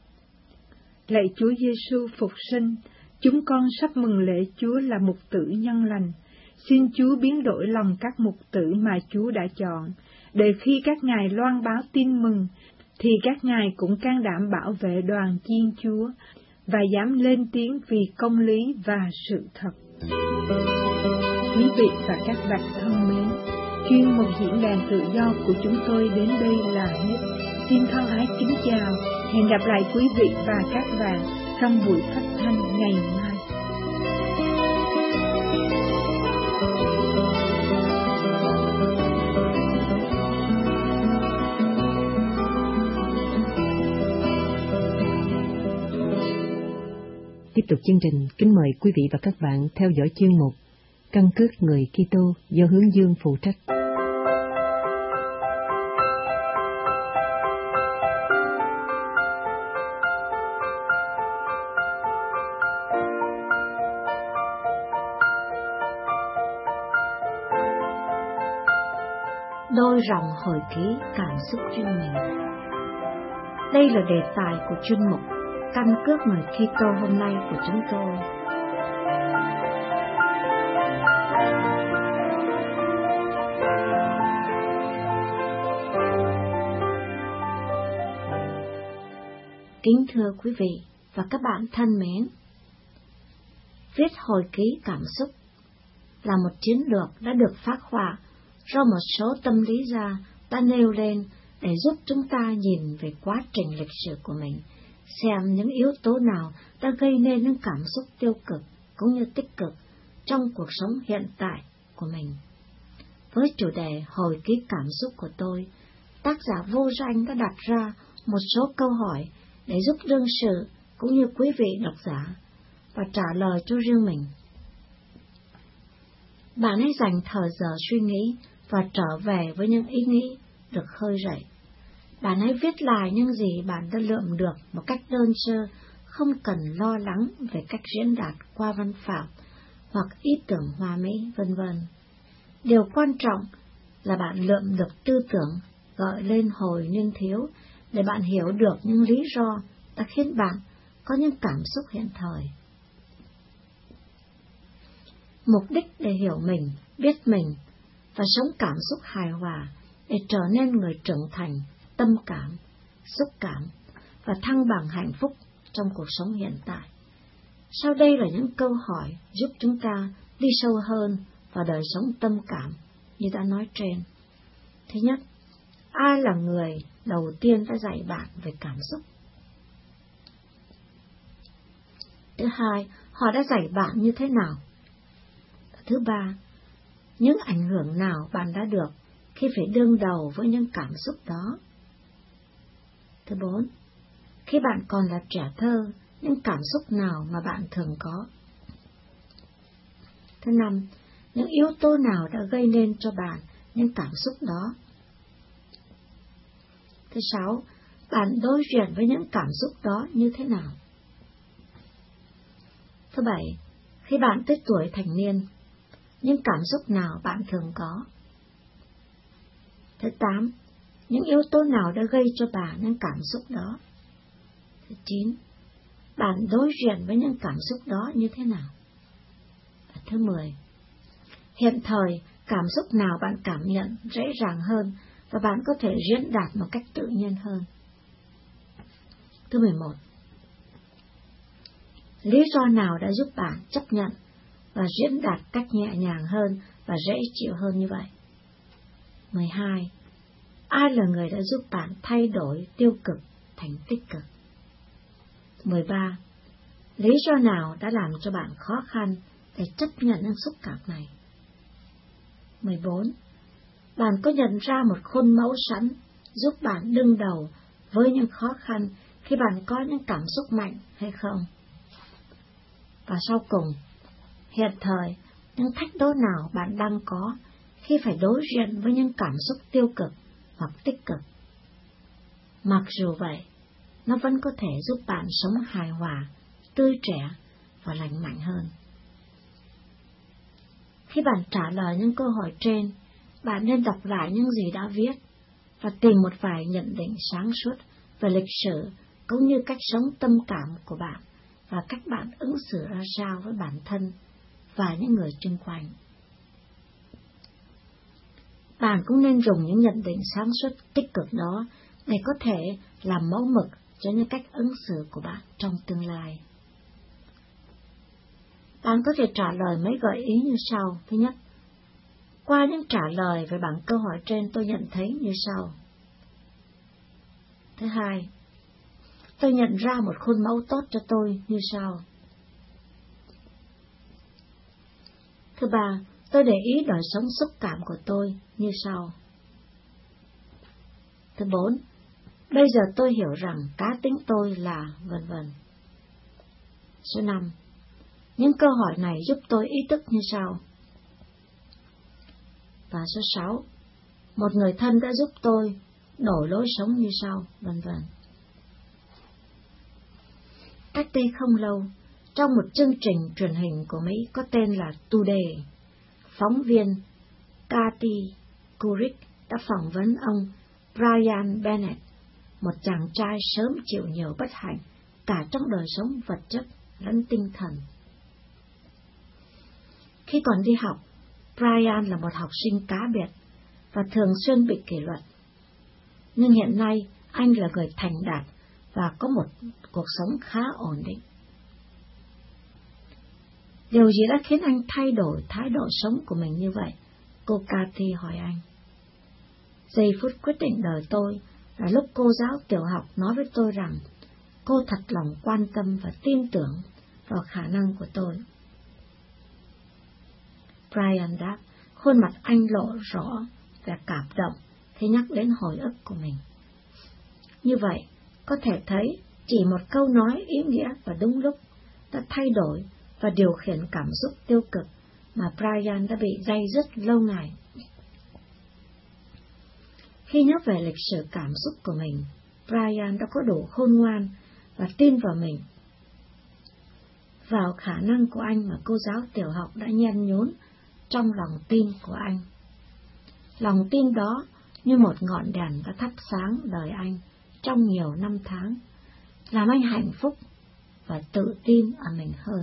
S2: Lạy Chúa Giêsu phục sinh, chúng con sắp mừng lễ Chúa là mục tử nhân lành. Xin Chúa biến đổi lòng các mục tử mà Chúa đã chọn, để khi các ngài loan báo tin mừng, thì các ngài cũng can đảm bảo vệ đoàn chiên Chúa, và dám lên tiếng vì công lý và sự thật. Quý vị và các bạn thân mến, chuyên mục diễn đàn tự do của chúng tôi đến đây là hết. xin thân ái kính chào, hẹn gặp lại quý vị và các bạn trong buổi phát thanh ngày mai.
S1: Tiếp tục chương trình, kính mời quý vị và các bạn theo dõi chuyên mục Căn cước người Kitô do Hướng Dương phụ trách.
S3: Đôi dòng hồi ký cảm xúc riêng mình. Đây là đề tài của chuyên mục Căn cước người Kitô hôm nay của chúng tôi. Kính thưa quý vị và các bạn thân mến, viết hồi ký cảm xúc là một chiến lược đã được phác họa do một số tâm lý gia đã nêu lên để giúp chúng ta nhìn về quá trình lịch sử của mình, xem những yếu tố nào đã gây nên những cảm xúc tiêu cực cũng như tích cực trong cuộc sống hiện tại của mình. Với chủ đề hồi ký cảm xúc của tôi, tác giả vô danh đã đặt ra một số câu hỏi để giúp đương sự cũng như quý vị độc giả và trả lời cho riêng mình. Bạn hãy dành thời giờ suy nghĩ và trở về với những ý nghĩ được khơi dậy. Bạn hãy viết lại những gì bạn đã lượm được một cách đơn sơ, không cần lo lắng về cách diễn đạt qua văn phạm hoặc ý tưởng hoa mỹ, vân vân. Điều quan trọng là bạn lượm được tư tưởng gợi lên hồi niên thiếu để bạn hiểu được những lý do đã khiến bạn có những cảm xúc hiện thời. Mục đích để hiểu mình, biết mình và sống cảm xúc hài hòa để trở nên người trưởng thành, tâm cảm, xúc cảm và thăng bằng hạnh phúc trong cuộc sống hiện tại. Sau đây là những câu hỏi giúp chúng ta đi sâu hơn vào đời sống tâm cảm như đã nói trên. Thứ nhất, ai là người đầu tiên đã dạy bạn về cảm xúc? Thứ hai, họ đã dạy bạn như thế nào? Thứ ba, những ảnh hưởng nào bạn đã được khi phải đương đầu với những cảm xúc đó? Thứ bốn, khi bạn còn là trẻ thơ, những cảm xúc nào mà bạn thường có? Thứ năm, những yếu tố nào đã gây nên cho bạn những cảm xúc đó? Thứ sáu, bạn đối diện với những cảm xúc đó như thế nào? Thứ bảy, khi bạn tới tuổi thành niên, những cảm xúc nào bạn thường có? Thứ tám, những yếu tố nào đã gây cho bạn những cảm xúc đó? Thứ chín, bạn đối diện với những cảm xúc đó như thế nào? Và thứ mười, hiện thời cảm xúc nào bạn cảm nhận dễ dàng hơn và bạn có thể diễn đạt một cách tự nhiên hơn? Thứ mười một, lý do nào đã giúp bạn chấp nhận và diễn đạt cách nhẹ nhàng hơn và dễ chịu hơn như vậy? mười hai. Ai là người đã giúp bạn thay đổi tiêu cực thành tích cực? mười ba. Lý do nào đã làm cho bạn khó khăn để chấp nhận những xúc cảm này? mười bốn. Bạn có nhận ra một khuôn mẫu sẵn giúp bạn đương đầu với những khó khăn khi bạn có những cảm xúc mạnh hay không? Và sau cùng, hiện thời, những thách đố nào bạn đang có khi phải đối diện với những cảm xúc tiêu cực hoặc tích cực? Mặc dù vậy, nó vẫn có thể giúp bạn sống hài hòa, tươi trẻ và lành mạnh hơn. Khi bạn trả lời những câu hỏi trên, bạn nên đọc lại những gì đã viết và tìm một vài nhận định sáng suốt về lịch sử cũng như cách sống tâm cảm của bạn và cách bạn ứng xử ra sao với bản thân và những người xung quanh. Bạn cũng nên dùng những nhận định sáng suốt tích cực đó để có thể làm mẫu mực cho những cách ứng xử của bạn trong tương lai. Bạn có thể trả lời mấy gợi ý như sau. Thứ nhất, qua những trả lời về bảng câu hỏi trên tôi nhận thấy như sau. Thứ hai, tôi nhận ra một khuôn mẫu tốt cho tôi như sau. Thứ ba, tôi để ý đời sống xúc cảm của tôi như sau. Thứ bốn, bây giờ tôi hiểu rằng cá tính tôi là vân vân. Số năm, những câu hỏi này giúp tôi ý thức như sau. Và số sáu, một người thân đã giúp tôi đổi lối sống như sau, vân vân. Cách đây không lâu, trong một chương trình truyền hình của Mỹ có tên là Today, phóng viên Kathy Couric đã phỏng vấn ông Brian Bennett, một chàng trai sớm chịu nhiều bất hạnh cả trong đời sống vật chất lẫn tinh thần. Khi còn đi học, Brian là một học sinh cá biệt và thường xuyên bị kỷ luật. Nhưng hiện nay, anh là người thành đạt và có một cuộc sống khá ổn định. Điều gì đã khiến anh thay đổi thái độ sống của mình như vậy? Cô Kathy hỏi anh. Giây phút quyết định đời tôi là lúc cô giáo tiểu học nói với tôi rằng cô thật lòng quan tâm và tin tưởng vào khả năng của tôi. Brian đáp, khuôn mặt anh lộ rõ vẻ cảm động khi nhắc đến hồi ức của mình. Như vậy, có thể thấy chỉ một câu nói ý nghĩa và đúng lúc đã thay đổi và điều khiển cảm xúc tiêu cực mà Brian đã bị day dứt lâu ngày. Khi nhớ về lịch sử cảm xúc của mình, Brian đã có đủ khôn ngoan và tin vào mình, vào khả năng của anh mà cô giáo tiểu học đã nhen nhún trong lòng tin của anh. Lòng tin đó như một ngọn đèn đã thắp sáng đời anh trong nhiều năm tháng, làm anh hạnh phúc và tự tin ở mình hơn.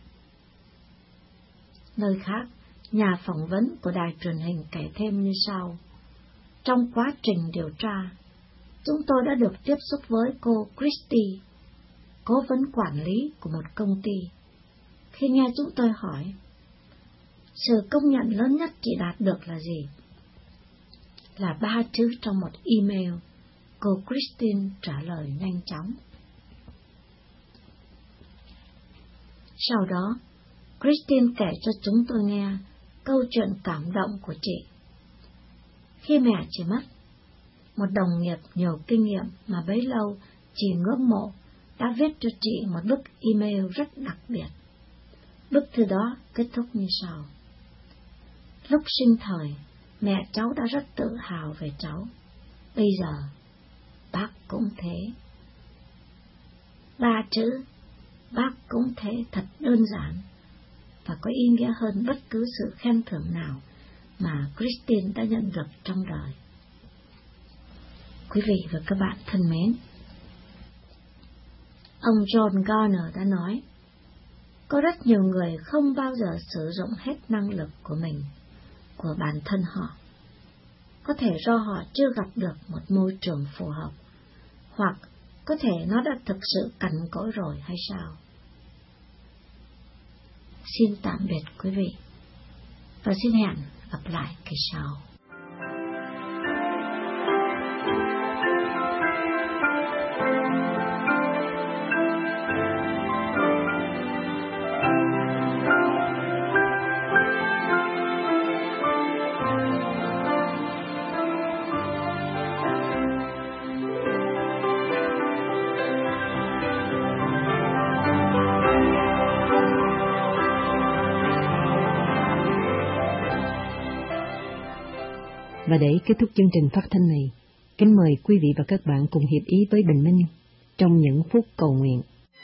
S3: Nơi khác, nhà phỏng vấn của đài truyền hình kể thêm như sau. Trong quá trình điều tra, chúng tôi đã được tiếp xúc với cô Christy, cố vấn quản lý của một công ty. Khi nghe chúng tôi hỏi, sự công nhận lớn nhất chị đạt được là gì? Là ba chữ trong một email, cô Christine trả lời nhanh chóng. Sau đó, Christine kể cho chúng tôi nghe câu chuyện cảm động của chị. Khi mẹ chị mất, một đồng nghiệp nhiều kinh nghiệm mà bấy lâu chị ngưỡng mộ đã viết cho chị một bức email rất đặc biệt. Bức thư đó kết thúc như sau. Lúc sinh thời, mẹ cháu đã rất tự hào về cháu. Bây giờ, bác cũng thế. Ba chữ, bác cũng thế thật đơn giản và có ý nghĩa hơn bất cứ sự khen thưởng nào mà Christine đã nhận được trong đời. Quý vị và các bạn thân mến, ông John Garner đã nói, có rất nhiều người không bao giờ sử dụng hết năng lực của mình, của bản thân họ. Có thể do họ chưa gặp được một môi trường phù hợp, hoặc có thể nó đã thực sự cằn cỗi rồi hay sao? Xin tạm biệt quý vị, và xin hẹn gặp lại kỳ sau.
S1: Và để kết thúc chương trình phát thanh này, kính mời quý vị và các bạn cùng hiệp ý với Bình Minh trong những phút cầu nguyện.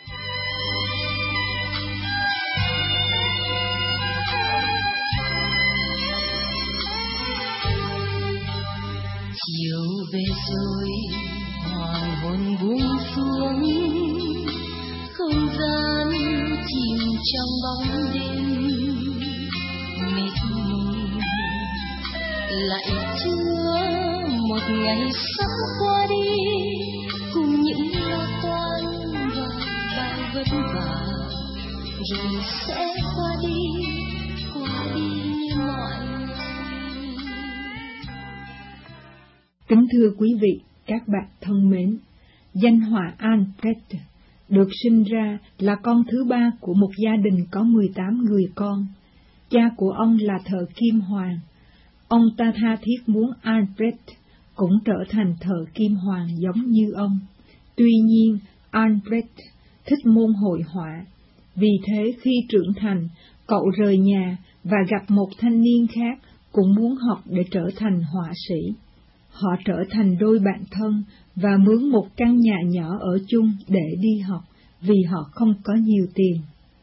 S4: Chiều về rồi, hoàng hôn buông xuống, không gian chìm trong bóng đêm mịt mùng, lại chưa một ngày sắp qua đi, cùng những lo toan và bao vất vả, rồi sẽ qua đi, qua đi như mọi ngày.
S2: Kính thưa quý vị, các bạn thân mến, Danh họa Albrecht được sinh ra là con thứ ba của một gia đình có mười tám người con. Cha của ông là thợ kim hoàn. Ông ta tha thiết muốn Albrecht cũng trở thành thợ kim hoàn giống như ông. Tuy nhiên, Albrecht thích môn hội họa. Vì thế khi trưởng thành, cậu rời nhà và gặp một thanh niên khác cũng muốn học để trở thành họa sĩ. Họ trở thành đôi bạn thân và mướn một căn nhà nhỏ ở chung để đi học vì họ không có nhiều tiền.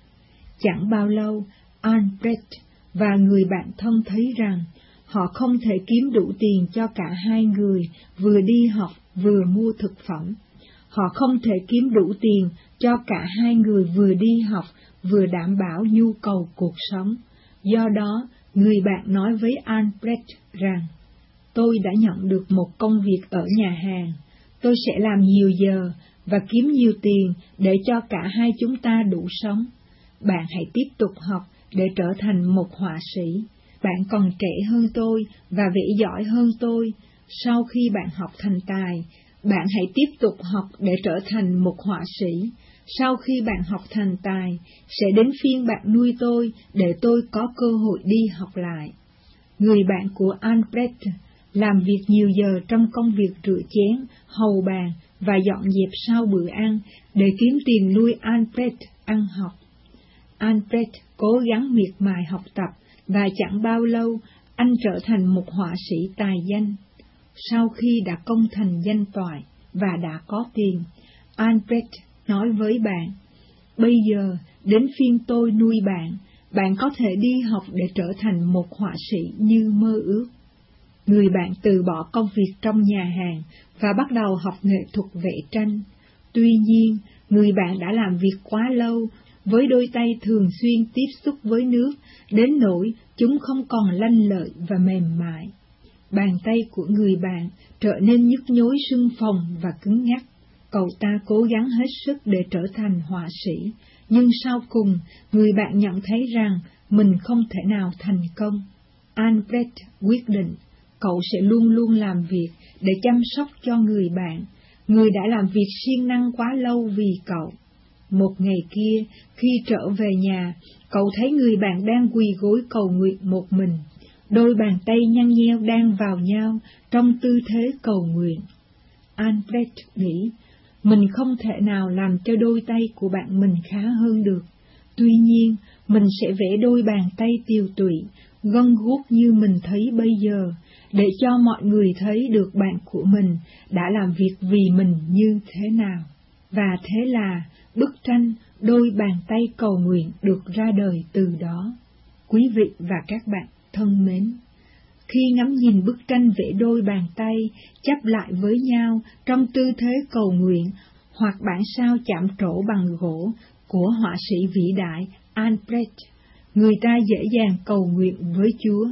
S2: Chẳng bao lâu, Albrecht và người bạn thân thấy rằng họ không thể kiếm đủ tiền cho cả hai người vừa đi học vừa mua thực phẩm. Họ không thể kiếm đủ tiền cho cả hai người vừa đi học vừa đảm bảo nhu cầu cuộc sống. Do đó, người bạn nói với Albrecht rằng, tôi đã nhận được một công việc ở nhà hàng. Tôi sẽ làm nhiều giờ và kiếm nhiều tiền để cho cả hai chúng ta đủ sống. Bạn hãy tiếp tục học để trở thành một họa sĩ. Bạn còn trẻ hơn tôi và vẽ giỏi hơn tôi. Sau khi bạn học thành tài, bạn hãy tiếp tục học để trở thành một họa sĩ. Sau khi bạn học thành tài, sẽ đến phiên bạn nuôi tôi để tôi có cơ hội đi học lại. Người bạn của Albrecht làm việc nhiều giờ trong công việc rửa chén, hầu bàn và dọn dẹp sau bữa ăn để kiếm tiền nuôi Albrecht ăn học. Albrecht cố gắng miệt mài học tập và chẳng bao lâu anh trở thành một họa sĩ tài danh. Sau khi đã công thành danh toại và đã có tiền, Albrecht nói với bạn, bây giờ đến phiên tôi nuôi bạn, bạn có thể đi học để trở thành một họa sĩ như mơ ước. Người bạn từ bỏ công việc trong nhà hàng và bắt đầu học nghệ thuật vẽ tranh. Tuy nhiên, người bạn đã làm việc quá lâu, với đôi tay thường xuyên tiếp xúc với nước, đến nỗi chúng không còn lanh lợi và mềm mại. Bàn tay của người bạn trở nên nhức nhối sưng phồng và cứng ngắc. Cậu ta cố gắng hết sức để trở thành họa sĩ, nhưng sau cùng, người bạn nhận thấy rằng mình không thể nào thành công. Albrecht quyết định, cậu sẽ luôn luôn làm việc để chăm sóc cho người bạn, người đã làm việc siêng năng quá lâu vì cậu. Một ngày kia, khi trở về nhà, cậu thấy người bạn đang quỳ gối cầu nguyện một mình, đôi bàn tay nhăn nheo đang vào nhau trong tư thế cầu nguyện. Albrecht nghĩ, mình không thể nào làm cho đôi tay của bạn mình khá hơn được. Tuy nhiên, mình sẽ vẽ đôi bàn tay tiều tụy, gân guốc như mình thấy bây giờ, để cho mọi người thấy được bạn của mình đã làm việc vì mình như thế nào. Và thế là bức tranh Đôi bàn tay cầu nguyện được ra đời từ đó. Quý vị và các bạn thân mến, khi ngắm nhìn bức tranh vẽ đôi bàn tay chắp lại với nhau trong tư thế cầu nguyện, hoặc bản sao chạm trổ bằng gỗ của họa sĩ vĩ đại Albrecht, người ta dễ dàng cầu nguyện với Chúa.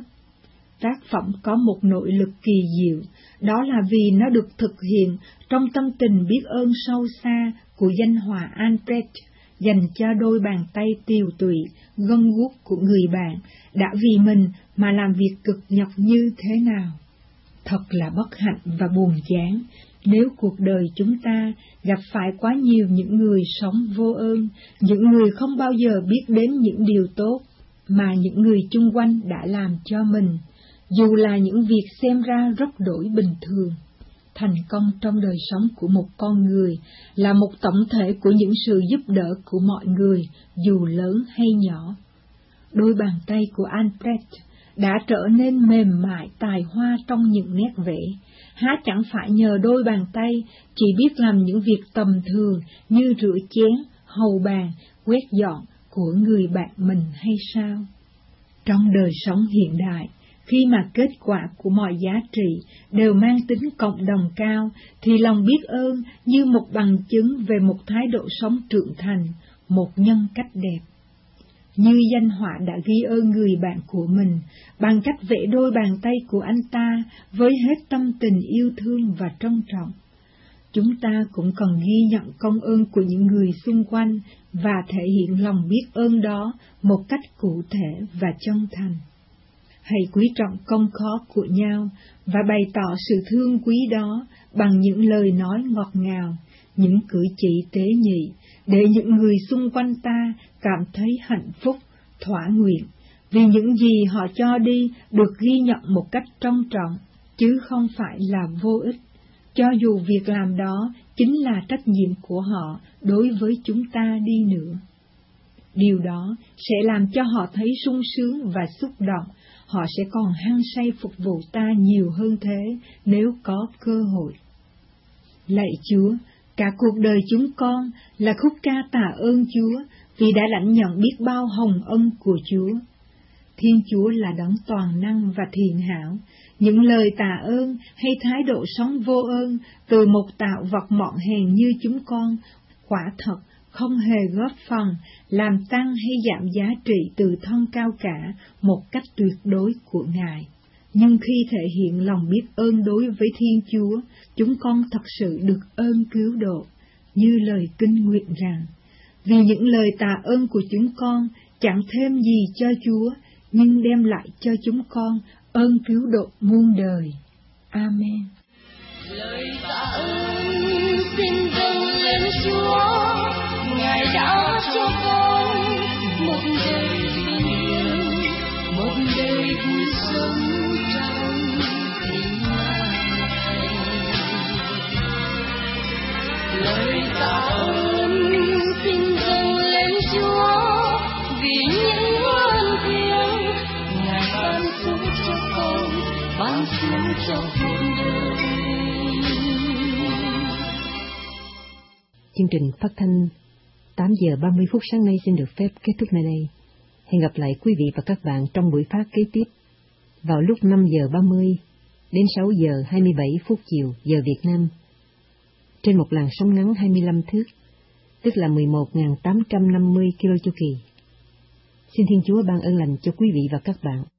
S2: Tác phẩm có một nội lực kỳ diệu, đó là vì nó được thực hiện trong tâm tình biết ơn sâu xa của danh họa Albrecht dành cho đôi bàn tay tiều tụy, gân guốc của người bạn đã vì mình mà làm việc cực nhọc như thế nào. Thật là bất hạnh và buồn chán nếu cuộc đời chúng ta gặp phải quá nhiều những người sống vô ơn, những người không bao giờ biết đến những điều tốt mà những người chung quanh đã làm cho mình, dù là những việc xem ra rất đổi bình thường. Thành công trong đời sống của một con người là một tổng thể của những sự giúp đỡ của mọi người, dù lớn hay nhỏ. Đôi bàn tay của Albrecht đã trở nên mềm mại tài hoa trong những nét vẽ, há chẳng phải nhờ đôi bàn tay chỉ biết làm những việc tầm thường như rửa chén, hầu bàn, quét dọn của người bạn mình hay sao? Trong đời sống hiện đại, khi mà kết quả của mọi giá trị đều mang tính cộng đồng cao, thì lòng biết ơn như một bằng chứng về một thái độ sống trưởng thành, một nhân cách đẹp. Như danh họa đã ghi ơn người bạn của mình bằng cách vẽ đôi bàn tay của anh ta với hết tâm tình yêu thương và trân trọng. Chúng ta cũng cần ghi nhận công ơn của những người xung quanh và thể hiện lòng biết ơn đó một cách cụ thể và chân thành. Hãy quý trọng công khó của nhau và bày tỏ sự thương quý đó bằng những lời nói ngọt ngào, những cử chỉ tế nhị, để những người xung quanh ta cảm thấy hạnh phúc, thỏa nguyện, vì những gì họ cho đi được ghi nhận một cách trân trọng, chứ không phải là vô ích, cho dù việc làm đó chính là trách nhiệm của họ đối với chúng ta đi nữa. Điều đó sẽ làm cho họ thấy sung sướng và xúc động, họ sẽ còn hăng say phục vụ ta nhiều hơn thế nếu có cơ hội. Lạy Chúa, cả cuộc đời chúng con là khúc ca tạ ơn Chúa vì đã lãnh nhận biết bao hồng ân của Chúa. Thiên Chúa là đấng toàn năng và thiện hảo. Những lời tạ ơn hay thái độ sống vô ơn từ một tạo vật mọn hèn như chúng con, quả thật không hề góp phần làm tăng hay giảm giá trị từ thân cao cả một cách tuyệt đối của Ngài. Nhưng khi thể hiện lòng biết ơn đối với Thiên Chúa, chúng con thật sự được ơn cứu độ, như lời kinh nguyện rằng, vì những lời tạ ơn của chúng con chẳng thêm gì cho Chúa, nhưng đem lại cho chúng con ơn cứu độ muôn đời. Amen.
S4: Lời tạ ơn xin dâng lên Chúa, Ngài đã cho con một đời bình yên, một đời vui sống trong tình Ngài. Lời tạ ơn xin dâng lên Chúa, vì những ơn thiêng Ngài ban xuống cho con, ban xuống cho cuộc đời.
S1: Chương trình phát thanh tám giờ ba mươi phút sáng nay xin được phép kết thúc nơi đây. Hẹn gặp lại quý vị và các bạn trong buổi phát kế tiếp vào lúc năm giờ ba mươi đến sáu giờ hai mươi bảy phút chiều giờ Việt Nam trên một làn sóng ngắn hai mươi lăm thước, tức là mười một nghìn tám trăm năm mươi ki lô chu kỳ. Xin Thiên Chúa ban ơn lành cho quý vị và các bạn.